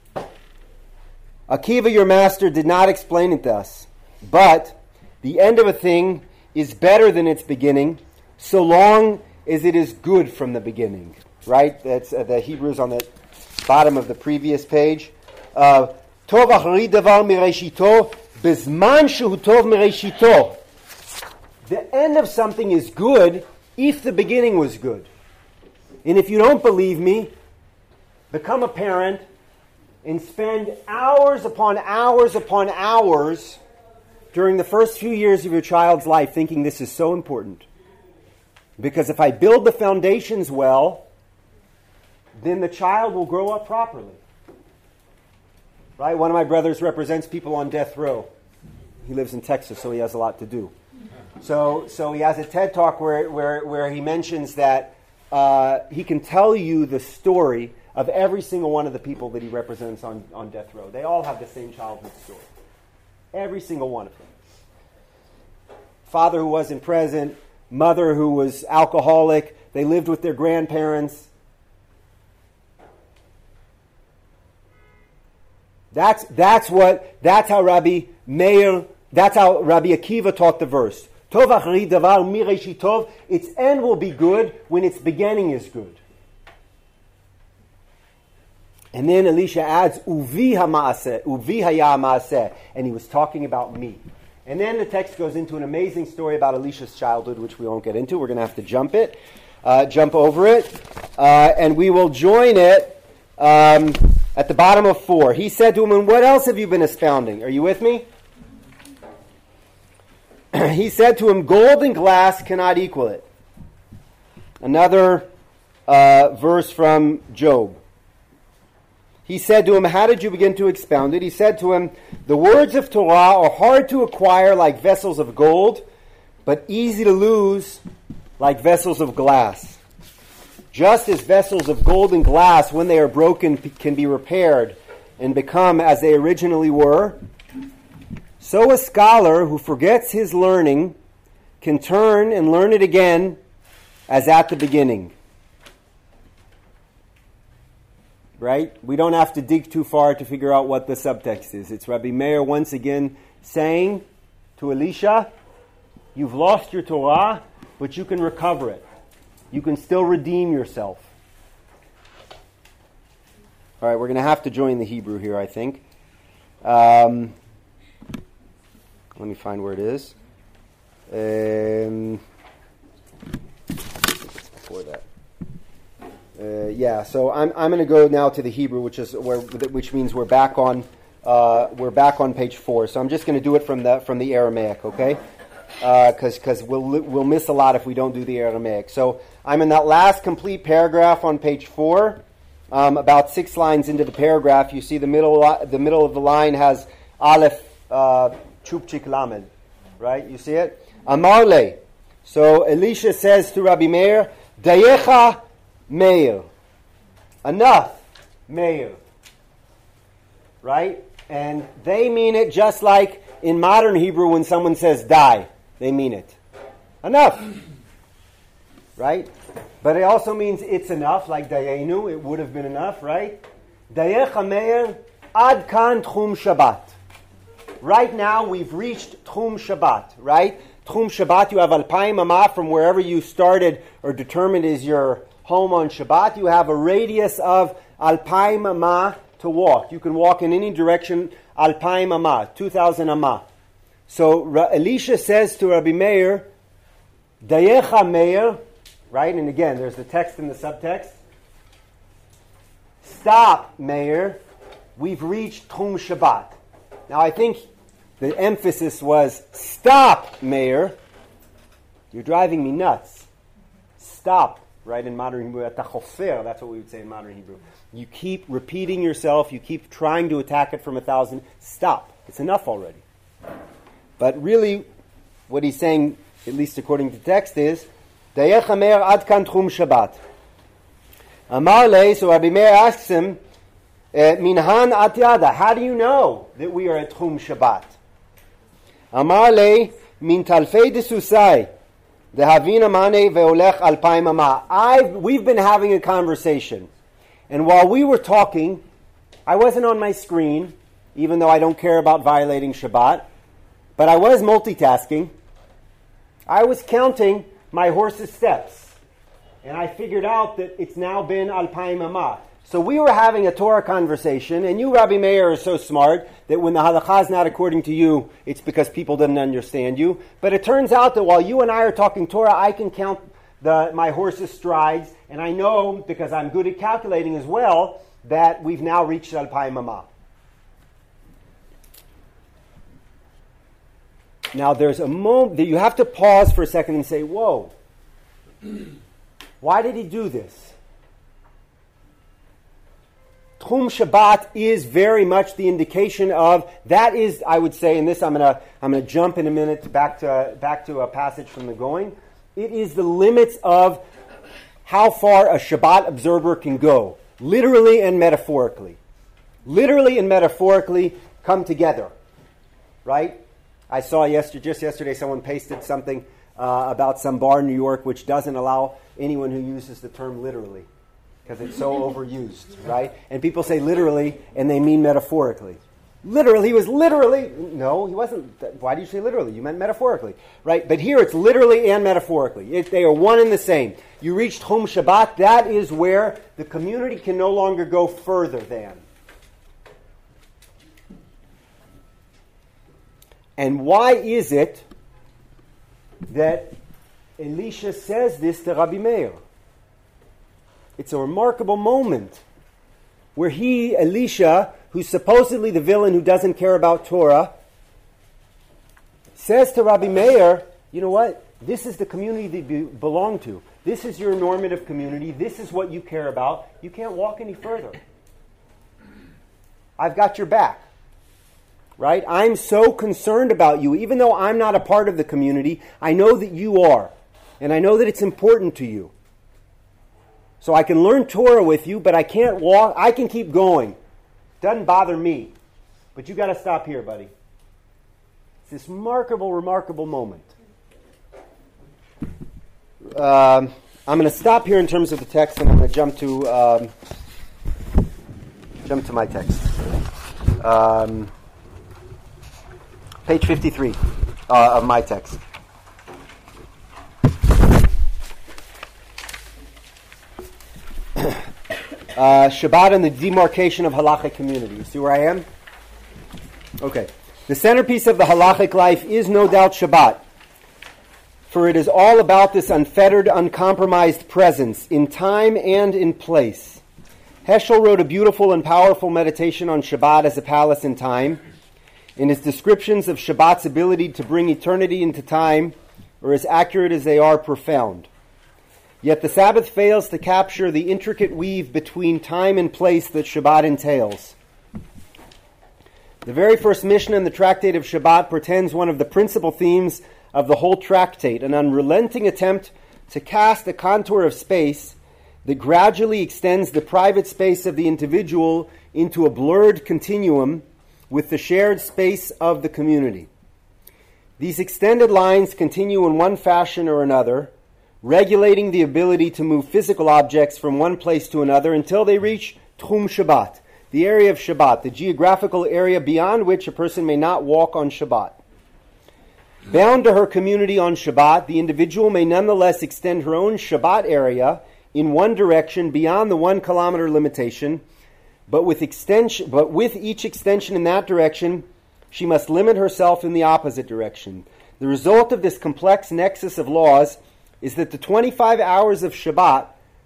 Akiva, your master, did not explain it thus, but the end of a thing is better than its beginning, so long as it is good from the beginning. Right? That's uh, the Hebrews on the bottom of the previous page. Tov achari davar mireshito, bezman shehu tov mireshito. The end of something is good if the beginning was good. And if you don't believe me, become a parent and spend hours upon hours upon hours during the first few years of your child's life thinking this is so important. Because if I build the foundations well, then the child will grow up properly. Right? One of my brothers represents people on death row. He lives in Texas, so he has a lot to do. So, so he has a TED Talk where where, where he mentions that uh, he can tell you the story of every single one of the people that he represents on, on death row. They all have the same childhood story. Every single one of them. Father who wasn't present, mother who was alcoholic, they lived with their grandparents. That's that's what that's how Rabbi Meir, that's how Rabbi Akiva taught the verse. Tov achari davar mireshitov. Its end will be good when its beginning is good. And then Elisha adds, Uvi ha'maaseh, Uvi haya ha'maaseh. And he was talking about me. And then the text goes into an amazing story about Elisha's childhood, which we won't get into. We're going to have to jump it, uh, jump over it. Uh, and we will join it um, at the bottom of four. He said to him, and what else have you been expounding? Are you with me? He said to him, gold and glass cannot equal it. Another uh, verse from Job. He said to him, how did you begin to expound it? He said to him, the words of Torah are hard to acquire like vessels of gold, but easy to lose like vessels of glass. Just as vessels of gold and glass, when they are broken, can be repaired and become as they originally were, so a scholar who forgets his learning can turn and learn it again as at the beginning. Right? We don't have to dig too far to figure out what the subtext is. It's Rabbi Meir once again saying to Elisha, you've lost your Torah, but you can recover it. You can still redeem yourself. All right, we're going to have to join the Hebrew here, I think. Um, let me find where it is. Um, before that. Uh, yeah, so I'm I'm going to go now to the Hebrew, which is where which means we're back on uh, we're back on page four. So I'm just going to do it from the from the Aramaic, okay? Because uh, because we'll we'll miss a lot if we don't do the Aramaic. So I'm in that last complete paragraph on page four. Um, about six lines into the paragraph, you see the middle the middle of the line has Aleph uh, Chupchik Lamed, right? You see it? Amarle. So Elisha says to Rabbi Meir, Dayecha Meir. Enough, Meir. Right? And they mean it just like in modern Hebrew when someone says die. They mean it. Enough. Right? But it also means it's enough, like Dayenu, it would have been enough, right? Dayecha Meir, Ad Kan Tchum Shabbat. Right now we've reached Tchum Shabbat, right? Tchum Shabbat, you have Alpayim Amah from wherever you started or determined is your home on Shabbat. You have a radius of Alpayim Amah to walk. You can walk in any direction, Alpayim Amah, two thousand Amah. So Ra- Elisha says to Rabbi Meir, Dayecha Meir, right? And again, there's the text and the subtext. stop, Meir. We've reached Tchum Shabbat. Now, I think the emphasis was, stop, Meir. You're driving me nuts. Stop, right, in modern Hebrew. Atachofer, that's what we would say in modern Hebrew. You keep repeating yourself. You keep trying to attack it from a thousand. Stop. It's enough already. But really, what he's saying, at least according to text, is, Dayech Meir ad kan Tchum Shabbat. Amar le, so Rabbi Meir asks him, Minhan at yada, how do you know that we are at Tchum Shabbat? Amar le, min talfei desusai, dehavina mane veolech alpaim ama. I've We've been having a conversation, and while we were talking, I wasn't on my screen, even though I don't care about violating Shabbat, but I was multitasking. I was counting my horse's steps. And I figured out that it's now been alpaim ama. So we were having a Torah conversation, and you, Rabbi Meir, are so smart that when the halakha is not according to you, it's because people didn't understand you. But it turns out that while you and I are talking Torah, I can count the, my horse's strides, and I know, because I'm good at calculating as well, that we've now reached alpaim ama. Now there's a moment that you have to pause for a second and say, whoa. Why did he do this? Tchum Shabbat is very much the indication of, that is, I would say, and this I'm going to I'm going to jump in a minute back to back to a passage from the Going. It is the limits of how far a Shabbat observer can go, literally and metaphorically. Literally and metaphorically come together, right? I saw yesterday, just yesterday someone pasted something uh, about some bar in New York which doesn't allow anyone who uses the term literally, because it's so overused, right? And people say literally, and they mean metaphorically. Literally, he was literally, no, he wasn't. Why do you say literally? You meant metaphorically, right? But here it's literally and metaphorically. It, they are one and the same. You reached Tchum Shabbat, that is where the community can no longer go further than. And why is it that Elisha says this to Rabbi Meir? It's a remarkable moment where he, Elisha, who's supposedly the villain who doesn't care about Torah, says to Rabbi Meir, you know what? This is the community that you belong to. This is your normative community. This is what you care about. You can't walk any further. I've got your back. Right? I'm so concerned about you. Even though I'm not a part of the community, I know that you are. And I know that it's important to you. So I can learn Torah with you, but I can't walk. I can keep going. Doesn't bother me. But you got to stop here, buddy. It's this remarkable, remarkable moment. Um, I'm going to stop here in terms of the text, and I'm going to jump to um, jump to my text. Um, Page fifty-three uh, of my text. uh, Shabbat and the demarcation of halachic community. You see where I am? Okay. The centerpiece of the halachic life is no doubt Shabbat, for it is all about this unfettered, uncompromised presence in time and in place. Heschel wrote a beautiful and powerful meditation on Shabbat as a palace in time. In his descriptions of Shabbat's ability to bring eternity into time are as accurate as they are profound. Yet the Sabbath fails to capture the intricate weave between time and place that Shabbat entails. The very first Mishnah in the tractate of Shabbat portends one of the principal themes of the whole tractate, an unrelenting attempt to cast a contour of space that gradually extends the private space of the individual into a blurred continuum with the shared space of the community. These extended lines continue in one fashion or another, regulating the ability to move physical objects from one place to another until they reach Tchum Shabbat, the area of Shabbat, the geographical area beyond which a person may not walk on Shabbat. Bound to her community on Shabbat, the individual may nonetheless extend her own Shabbat area in one direction beyond the one kilometer limitation, But with extension, but with each extension in that direction, she must limit herself in the opposite direction. The result of this complex nexus of laws is that the twenty-five hours of Shabbat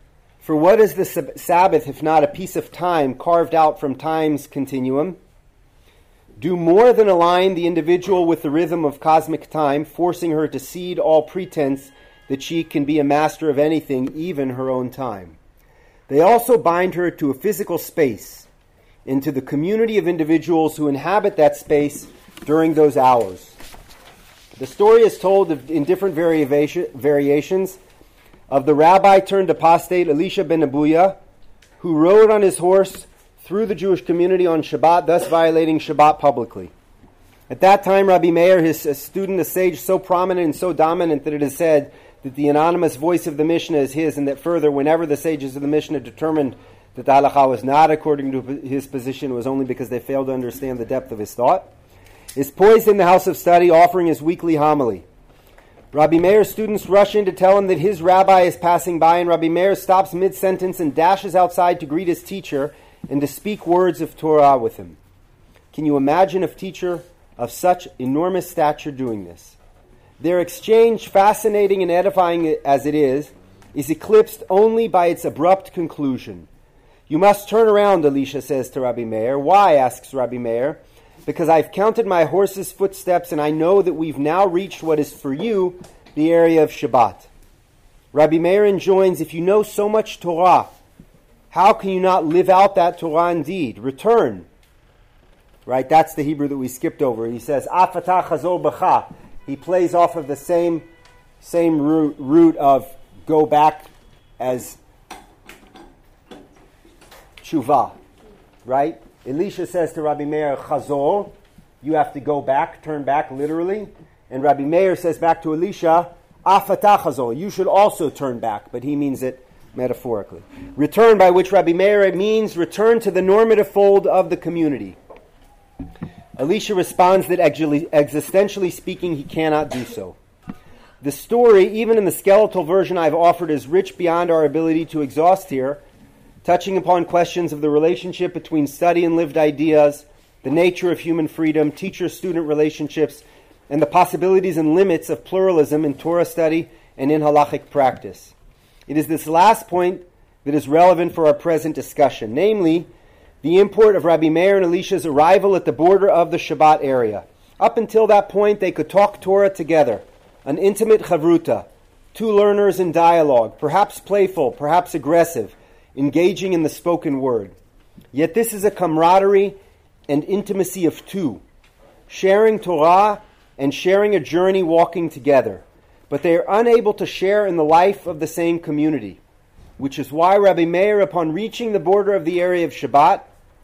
For what is the sab- Sabbath if not a piece of time carved out from time's continuum? Do more than align the individual with the rhythm of cosmic time, forcing her to cede all pretense that she can be a master of anything, even her own time. They also bind her to a physical space, into the community of individuals who inhabit that space during those hours. The story is told of, in different variation, variations of the rabbi turned apostate Elisha ben Abuya, who rode on his horse through the Jewish community on Shabbat, thus violating Shabbat publicly. At that time, Rabbi Meir, his a student, a sage so prominent and so dominant that it is said that the anonymous voice of the Mishnah is his, and that further, whenever the sages of the Mishnah determined that the halacha was not according to his position, it was only because they failed to understand the depth of his thought, is poised in the house of study offering his weekly homily. Rabbi Meir's students rush in to tell him that his rabbi is passing by, and Rabbi Meir stops mid-sentence and dashes outside to greet his teacher and to speak words of Torah with him. Can you imagine a teacher of such enormous stature doing this? Their exchange, fascinating and edifying as it is, is eclipsed only by its abrupt conclusion. You must turn around, Elisha says to Rabbi Meir. Why, asks Rabbi Meir. Because I've counted my horse's footsteps and I know that we've now reached what is for you the area of Shabbat. Rabbi Meir enjoins, if you know so much Torah, how can you not live out that Torah indeed? Return. Right, that's the Hebrew that we skipped over. He says, Afatah chazor b'cha. He plays off of the same, same root, root of go back as tshuva. Right? Elisha says to Rabbi Meir, chazor, you have to go back, turn back literally. And Rabbi Meir says back to Elisha, afatah chazor, you should also turn back, but he means it metaphorically. Return, by which Rabbi Meir means return to the normative fold of the community. Elisha responds that existentially speaking, he cannot do so. The story, even in the skeletal version I've offered, is rich beyond our ability to exhaust here, touching upon questions of the relationship between study and lived ideas, the nature of human freedom, teacher-student relationships, and the possibilities and limits of pluralism in Torah study and in halachic practice. It is this last point that is relevant for our present discussion, namely, the import of Rabbi Meir and Elisha's arrival at the border of the Shabbat area. Up until that point, they could talk Torah together, an intimate chavruta, two learners in dialogue, perhaps playful, perhaps aggressive, engaging in the spoken word. Yet this is a camaraderie and intimacy of two, sharing Torah and sharing a journey walking together. But they are unable to share in the life of the same community, which is why Rabbi Meir, upon reaching the border of the area of Shabbat,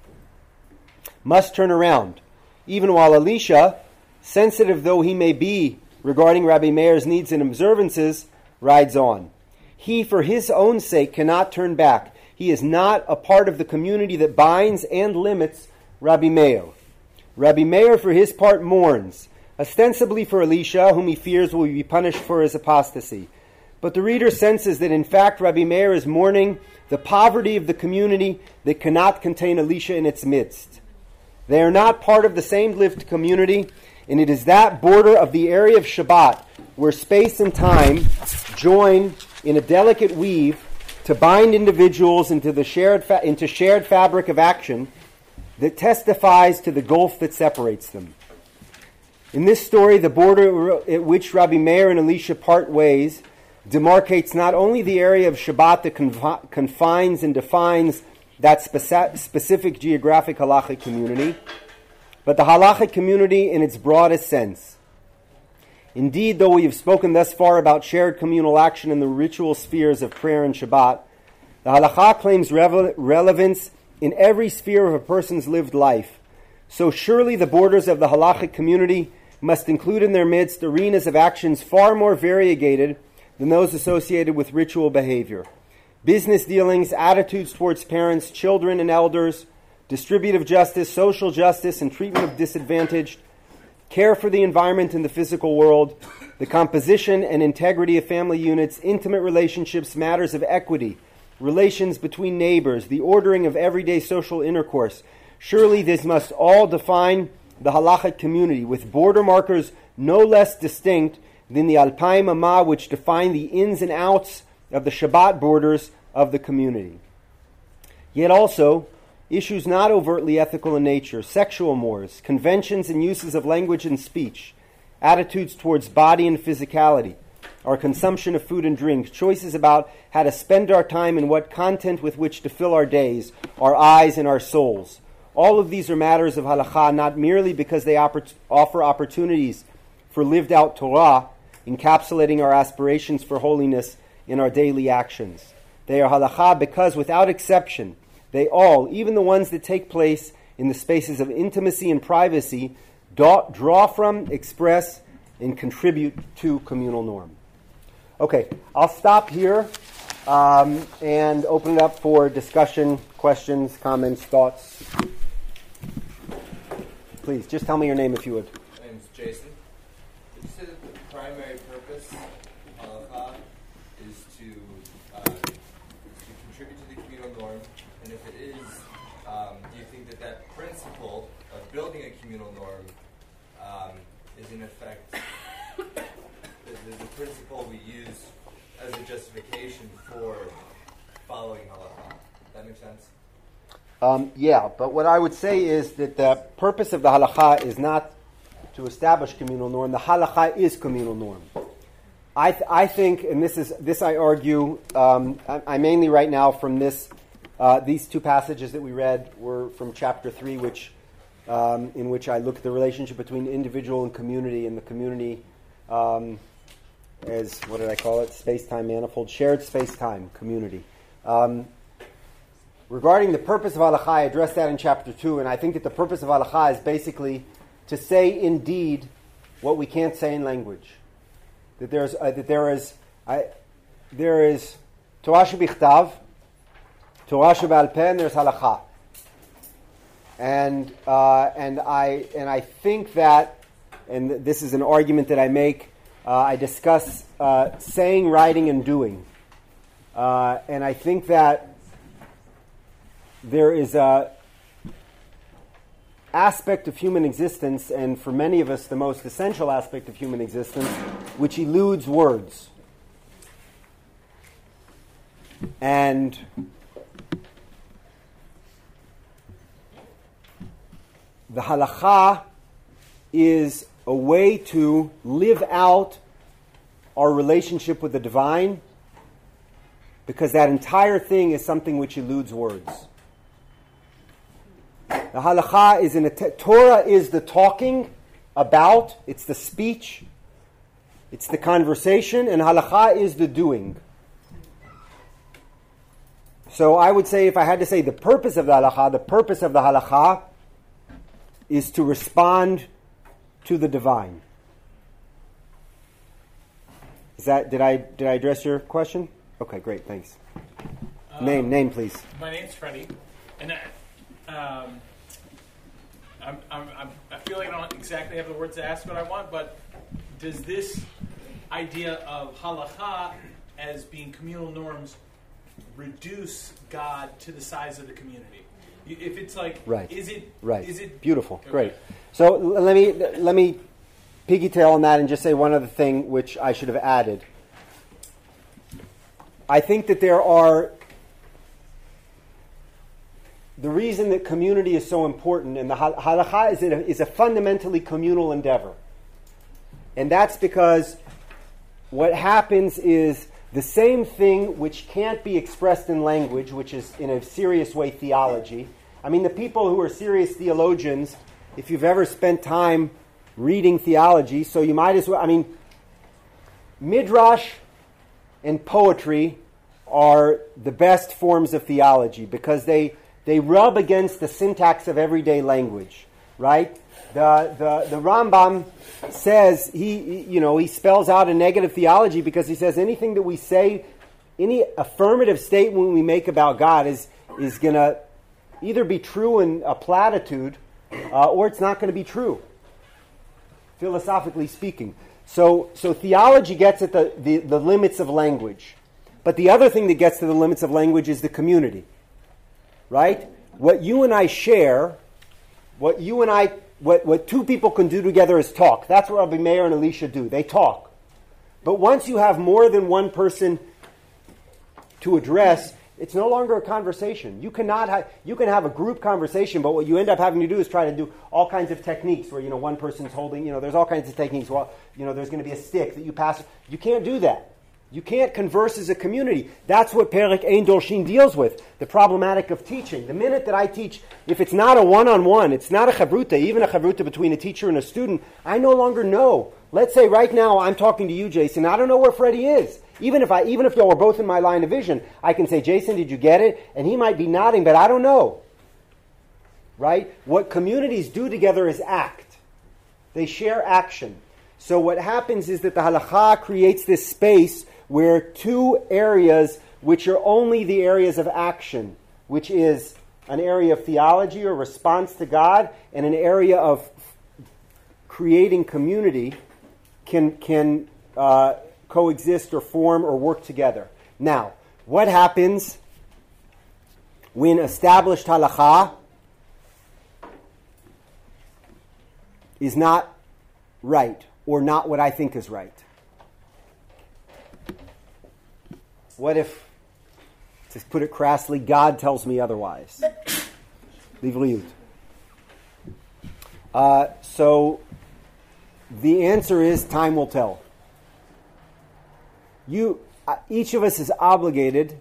must turn around, even while Elisha, sensitive though he may be regarding Rabbi Meir's needs and observances, rides on. He, for his own sake, cannot turn back. He is not a part of the community that binds and limits Rabbi Meir. Rabbi Meir, for his part, mourns, ostensibly for Elisha, whom he fears will be punished for his apostasy. But the reader senses that in fact Rabbi Meir is mourning the poverty of the community that cannot contain Elisha in its midst. They are not part of the same lived community, and it is that border of the area of Shabbat where space and time join in a delicate weave to bind individuals into the shared fa- into shared fabric of action that testifies to the gulf that separates them. In this story, the border at which Rabbi Meir and Elisha part ways demarcates not only the area of Shabbat that confi- confines and defines that speci- specific geographic halachic community, but the halachic community in its broadest sense. Indeed, though we have spoken thus far about shared communal action in the ritual spheres of prayer and Shabbat, the halakha claims revel- relevance in every sphere of a person's lived life. So surely the borders of the halachic community must include in their midst arenas of actions far more variegated than those associated with ritual behavior. Business dealings, attitudes towards parents, children, and elders, distributive justice, social justice, and treatment of disadvantaged, care for the environment and the physical world, the composition and integrity of family units, intimate relationships, matters of equity, relations between neighbors, the ordering of everyday social intercourse. Surely this must all define the halachic community, with border markers no less distinct than the alpayim amah which define the ins and outs of the Shabbat borders of the community. Yet also, issues not overtly ethical in nature, sexual mores, conventions and uses of language and speech, attitudes towards body and physicality, our consumption of food and drink, choices about how to spend our time and what content with which to fill our days, our eyes and our souls. All of these are matters of halakha, not merely because they oppor- offer opportunities for lived out Torah, encapsulating our aspirations for holiness in our daily actions. They are halakha because, without exception, they all, even the ones that take place in the spaces of intimacy and privacy, draw, draw from, express, and contribute to communal norm. Okay, I'll stop here um, and open it up for discussion, questions, comments, thoughts. Please, just tell me your name if you would. My name is Jason. You said that the primary purpose of halakha is to, uh, is to contribute to the communal norm, and if it is, um, do you think that that principle of building a communal norm um, is in effect the, the principle we use as a justification for following halakha? Does that make sense? Um, yeah, but what I would say is that the purpose of the halakha is not to establish communal norm. The halakha is communal norm. I, th- I think, and this is this I argue, um, I, I mainly right now from this, uh, these two passages that we read were from chapter three, which um, in which I look at the relationship between individual and community, and the community um, as, what did I call it, space-time manifold, shared space-time community. Um, regarding the purpose of halakha, I addressed that in chapter two, and I think that the purpose of halakha is basically to say in deed what we can't say in language. That there's uh, that there is I, there is Torah shebichtav, Torah sheba'al peh, and there's halakha. And uh, and I and I think that, and th- this is an argument that I make. Uh, I discuss uh, saying, writing, and doing, uh, and I think that there is a aspect of human existence, and for many of us the most essential aspect of human existence, which eludes words. And the halakha is a way to live out our relationship with the divine, because that entire thing is something which eludes words. The halakha is in a te- Torah is the talking about, it's the speech, it's the conversation, and halakha is the doing. So I would say, if I had to say the purpose of the halakha, the purpose of the halakha is to respond to the divine. Is that did I did I address your question? Okay, great, thanks. Um, name, name, please. My name's Freddie, and I, um, I'm, I'm, I'm, I feel like I don't exactly have the words to ask what I want, but does this idea of halakha as being communal norms reduce God to the size of the community? If it's like, right. is it right? Is it beautiful? Okay. Great. So l- let me let me piggytail on that and just say one other thing which I should have added. I think that there are the reason that community is so important, and the hal- halakha is a, is a fundamentally communal endeavor, and that's because what happens is the same thing which can't be expressed in language, which is in a serious way theology. I mean, the people who are serious theologians, if you've ever spent time reading theology, so you might as well, I mean, midrash and poetry are the best forms of theology because they they rub against the syntax of everyday language, right? The the the Rambam says he, he you know he spells out a negative theology because he says anything that we say, any affirmative statement we make about God is is going to either be true in a platitude uh, or it's not going to be true, philosophically speaking. So so theology gets at the, the, the limits of language. But the other thing that gets to the limits of language is the community, right? What you and I share, what you and I, what, what two people can do together is talk. That's what Rabbi Meir and Elisha do. They talk. But once you have more than one person to address, It's no longer a conversation. You cannot have, you can have a group conversation, but what you end up having to do is try to do all kinds of techniques where, you know, one person's holding, you know, there's all kinds of techniques. Well, you know, there's going to be a stick that you pass. You can't do that. You can't converse as a community. That's what Perek Ein Dorshin deals with, the problematic of teaching. The minute that I teach, if it's not a one-on-one, it's not a chavruta, even a chavruta between a teacher and a student, I no longer know. Let's say right now I'm talking to you, Jason. I don't know where Freddie is. Even if I, even if y'all were both in my line of vision, I can say, Jason, did you get it? And he might be nodding, but I don't know. Right? What communities do together is act. They share action. So what happens is that the halakha creates this space where two areas, which are only the areas of action, which is an area of theology or response to God, and an area of creating community, can can uh, coexist or form or work together. Now, what happens when established halakha is not right or not what I think is right? What if, to put it crassly, God tells me otherwise? Livriyut. Uh, so the answer is time will tell. You, uh, each of us is obligated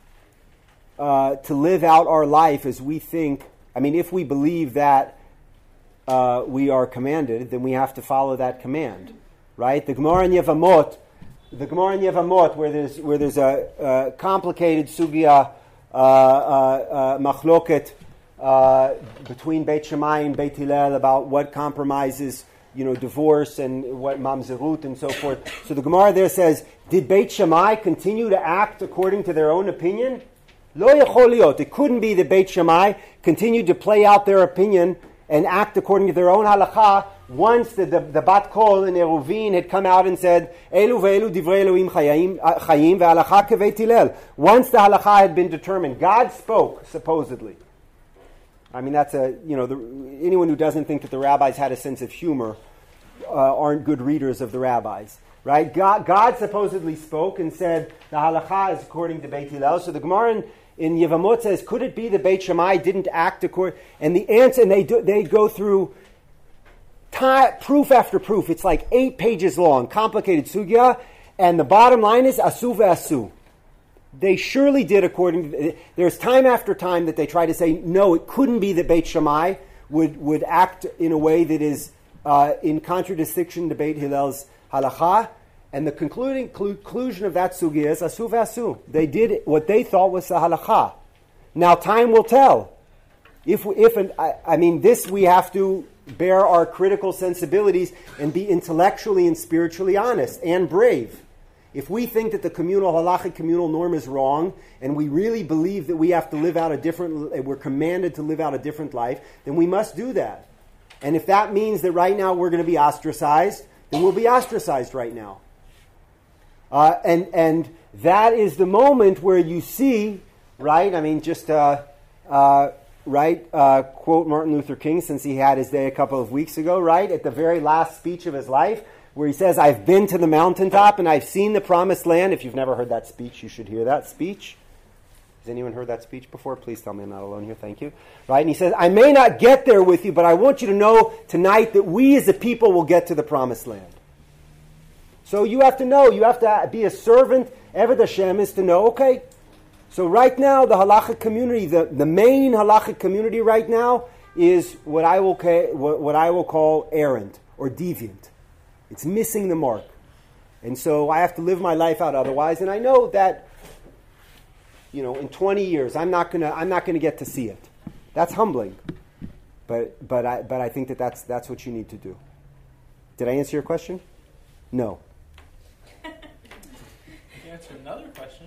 uh, to live out our life as we think. I mean, if we believe that uh, we are commanded, then we have to follow that command, right? The Gemara in Yevamot, the Gemara in Yevamot, where there's where there's a, a complicated sugya uh, uh, uh, machloket uh, between Beit Shammai and Beit Hillel about what compromises, you know, divorce and what mamzerut and so forth. So the Gemara there says, did Beit Shammai continue to act according to their own opinion? Lo yachol liot. It couldn't be that Beit Shammai continued to play out their opinion and act according to their own halakha once the, the, the Bat Kol and Eruvin had come out and said, Elu ve'elu divrei Elohim chayim ve'halakha keveit Hillel. Once the halakha had been determined, God spoke, supposedly. I mean, that's a, you know, the, anyone who doesn't think that the rabbis had a sense of humor uh, aren't good readers of the rabbis, right? God, God supposedly spoke and said, the halakha is according to Beit Hillel. So the Gemara in, in Yevamot says, could it be that Beit Shammai didn't act according? And the answer, and they do, they go through T- proof after proof. It's like eight pages long, complicated sugya, and the bottom line is asu ve'asu. They surely did according to... There's time after time that they try to say, no, it couldn't be that Beit Shammai would, would act in a way that is uh, in contradistinction to Beit Hillel's halakha, and the concluding conclusion of that sugya is asu ve'asu. They did what they thought was the halakha. Now time will tell. If, if and I, I mean, this we have to bear our critical sensibilities and be intellectually and spiritually honest and brave. If we think that the communal halachic communal norm is wrong, and we really believe that we have to live out a different, we're commanded to live out a different life, then we must do that. And if that means that right now we're going to be ostracized, then we'll be ostracized right now. Uh, and and that is the moment where you see, right? I mean, just uh, uh, right? Uh, quote Martin Luther King, since he had his day a couple of weeks ago, right? At the very last speech of his life, where he says, I've been to the mountaintop and I've seen the promised land. If you've never heard that speech, you should hear that speech. Has anyone heard that speech before? Please tell me I'm not alone here. Thank you. Right? And he says, I may not get there with you, but I want you to know tonight that we as a people will get to the promised land. So you have to know, you have to be a servant. Eved Hashem is to know, okay, so right now, the halachic community, the, the main halachic community right now is what I will ca- what, what I will call errant or deviant. It's missing the mark. And so I have to live my life out otherwise. And I know that, you know, in twenty years, I'm not gonna I'm not gonna get to see it. That's humbling. But but I but I think that that's that's what you need to do. Did I answer your question? No. Answer another question.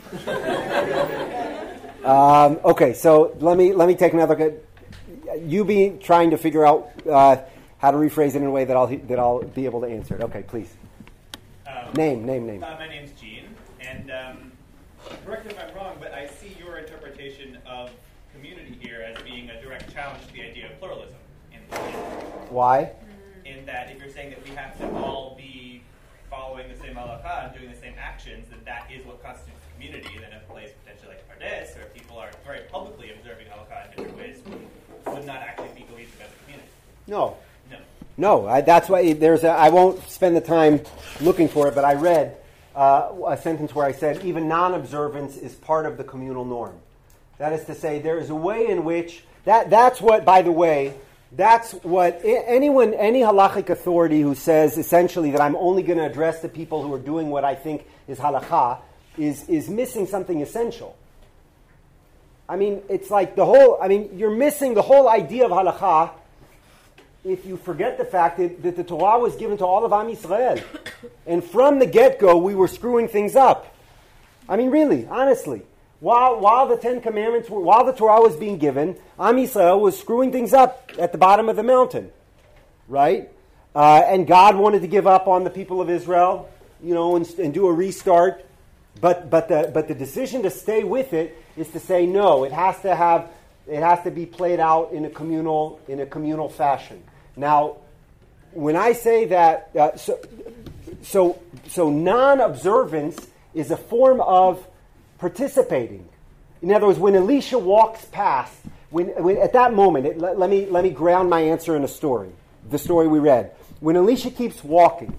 um, okay, so let me let me take another good. You be trying to figure out uh, how to rephrase it in a way that I'll that I'll be able to answer it. Okay, please. Um, name, name, name. Uh, my name's Gene, and um, correct me if I'm wrong, but I see your interpretation of community here as being a direct challenge to the idea of pluralism. In, in, Why? In that, if you're saying that we have to all be following the same halakha and doing the same actions, that that is what constitutes community than a place potentially like Pardes, where people are very publicly observing halakha in different ways, would, would not actually be cohesive as a community. No. No. No, I, that's why there's a, I won't spend the time looking for it, but I read uh, a sentence where I said even non-observance is part of the communal norm. That is to say, there is a way in which, that that's what, by the way, that's what anyone, any halachic authority who says essentially that I'm only going to address the people who are doing what I think is halakha is, is missing something essential. I mean, it's like the whole, I mean, you're missing the whole idea of halakha if you forget the fact that, that the Torah was given to all of Am Yisrael. And from the get-go, we were screwing things up. I mean, really, honestly. While, while the Ten Commandments were, while the Torah was being given, Am Yisrael was screwing things up at the bottom of the mountain. Right? Uh, and God wanted to give up on the people of Israel, you know, and, and do a restart. But, but, the, but the decision to stay with it is to say, no, it has to have, it has to be played out in a communal, in a communal fashion. Now, when I say that, uh, so, so, so non-observance is a form of participating. In other words, when Elisha walks past, when, when at that moment, it, let, let me let me ground my answer in a story, the story we read. When Elisha keeps walking,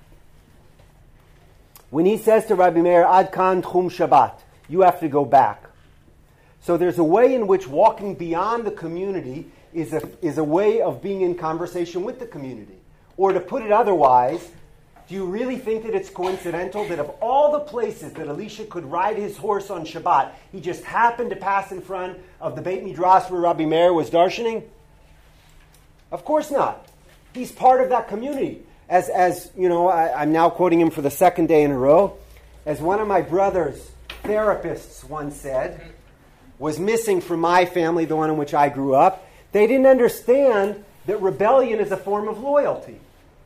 when he says to Rabbi Meir, Ad kan tchum Shabbat, you have to go back. So there's a way in which walking beyond the community is a, is a way of being in conversation with the community. Or to put it otherwise, do you really think that it's coincidental that of all the places that Elisha could ride his horse on Shabbat, he just happened to pass in front of the Beit Midrash where Rabbi Meir was darshaning? Of course not. He's part of that community. As, as you know, I, I'm now quoting him for the second day in a row. As one of my brother's therapists once said, was missing from my family, the one in which I grew up, they didn't understand that rebellion is a form of loyalty.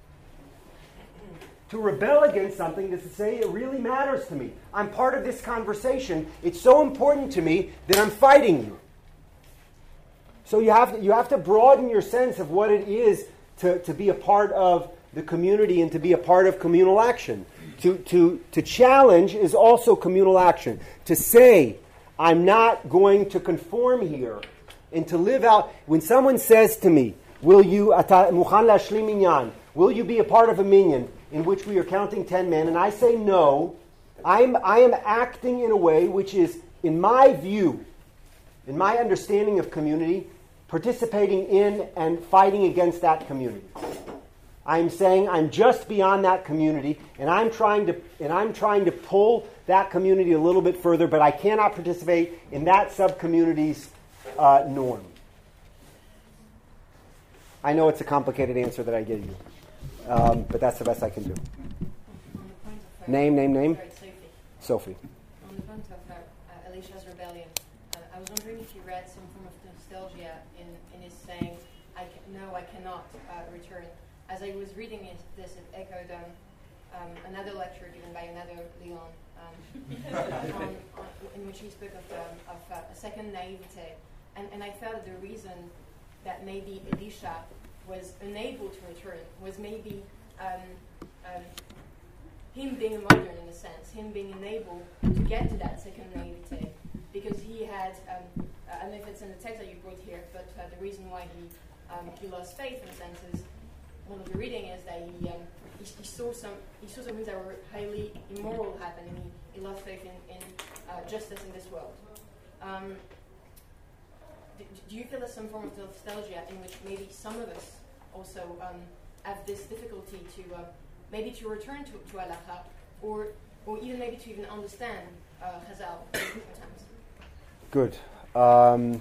To rebel against something is to say, it really matters to me. I'm part of this conversation. It's so important to me that I'm fighting you. So you have to, you have to broaden your sense of what it is to, to be a part of the community and to be a part of communal action. To, to, to challenge is also communal action. To say, I'm not going to conform here, and to live out. When someone says to me, will you, will you be a part of a minyan in which we are counting ten men, and I say no, I'm, I am acting in a way which is, in my view, in my understanding of community, participating in and fighting against that community. I'm saying I'm just beyond that community, and I'm trying to and I'm trying to pull that community a little bit further, but I cannot participate in that sub-community's uh, norm. I know it's a complicated answer that I give you, um, but that's the best I can do. Of, name, name, name. Sorry, Sophie. Sophie. On the point of uh, uh, Elisha's rebellion, uh, I was wondering if you read some form of nostalgia in, in his saying, I can, no, I cannot uh, return. As I was reading it, this, it echoed um, um, another lecture given by another Leon, um, on, on, in which he spoke of, um, of uh, a second naivete. And, and I felt that the reason that maybe Elisha was unable to return was maybe um, um, him being a modern in a sense, him being unable to get to that second naivete, because he had, um, I don't know if it's in the text that you brought here, but uh, the reason why he um, he lost faith in a sense is, one of the reading is that he, um, he, he saw some he saw some things that were highly immoral happen, and he, he lost faith in, in uh, justice in this world. Um, do, do you feel there's some form of nostalgia in which maybe some of us also um, have this difficulty to uh, maybe to return to, to halakha, or or even maybe to even understand uh, Chazal sometimes? Good. Um,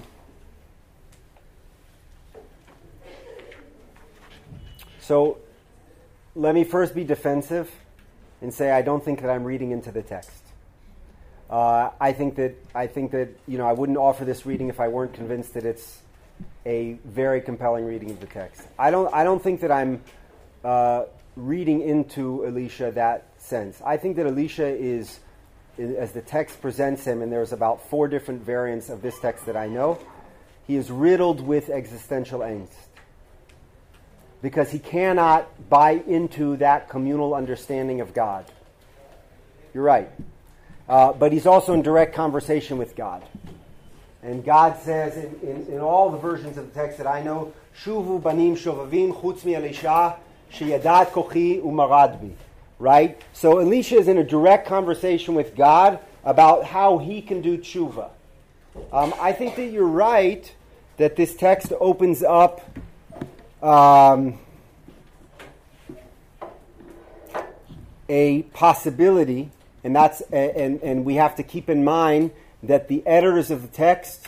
So let me first be defensive and say I don't think that I'm reading into the text. Uh, I think that I think that you know I wouldn't offer this reading if I weren't convinced that it's a very compelling reading of the text. I don't I don't think that I'm uh, reading into Elisha that sense. I think that Elisha is, as the text presents him, and there's about four different variants of this text that I know, he is riddled with existential angst. Because he cannot buy into that communal understanding of God. You're right. uh, but he's also in direct conversation with God. And God says in, in, in all the versions of the text that I know, Shuvu banim shovavim chutz mi Elisha sheyadat kochi umarad bi. Right? So Elisha is in a direct conversation with God about how he can do tshuva. Um, I think that you're right that this text opens up um, a possibility, and that's and, and we have to keep in mind that the editors of the text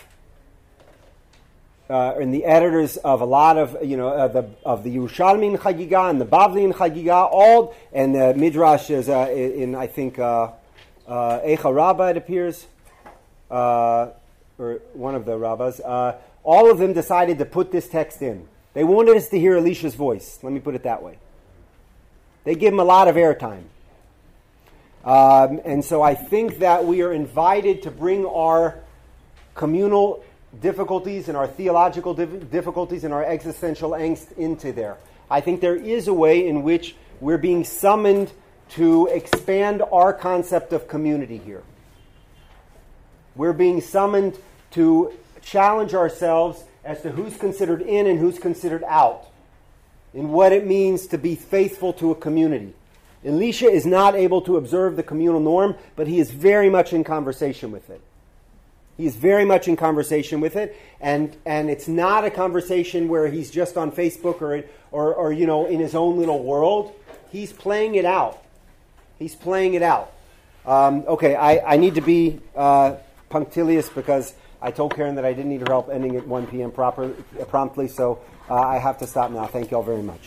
uh, and the editors of a lot of you know uh, the of the Yerushalmi in Chagiga and the Bavli in Chagiga, all and the Midrash is uh, in I think uh, uh, Eicha Rabbah it appears, uh, or one of the rabbis. Uh, all of them decided to put this text in. They wanted us to hear Elisha's voice. Let me put it that way. They give him a lot of airtime. Um, and so I think that we are invited to bring our communal difficulties and our theological dif- difficulties and our existential angst into there. I think there is a way in which we're being summoned to expand our concept of community here. We're being summoned to challenge ourselves as to who's considered in and who's considered out, in what it means to be faithful to a community. Elisha is not able to observe the communal norm, but he is very much in conversation with it. He is very much in conversation with it, and and it's not a conversation where he's just on Facebook or or, or you know in his own little world. He's playing it out. He's playing it out. Um, okay, I, I need to be uh, punctilious because I told Karen that I didn't need her help ending at one p.m. proper, uh, promptly, so uh, I have to stop now. Thank you all very much.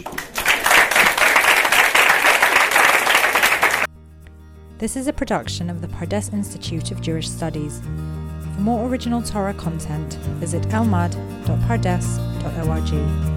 This is a production of the Pardes Institute of Jewish Studies. For more original Torah content, visit elmad dot pardes dot org.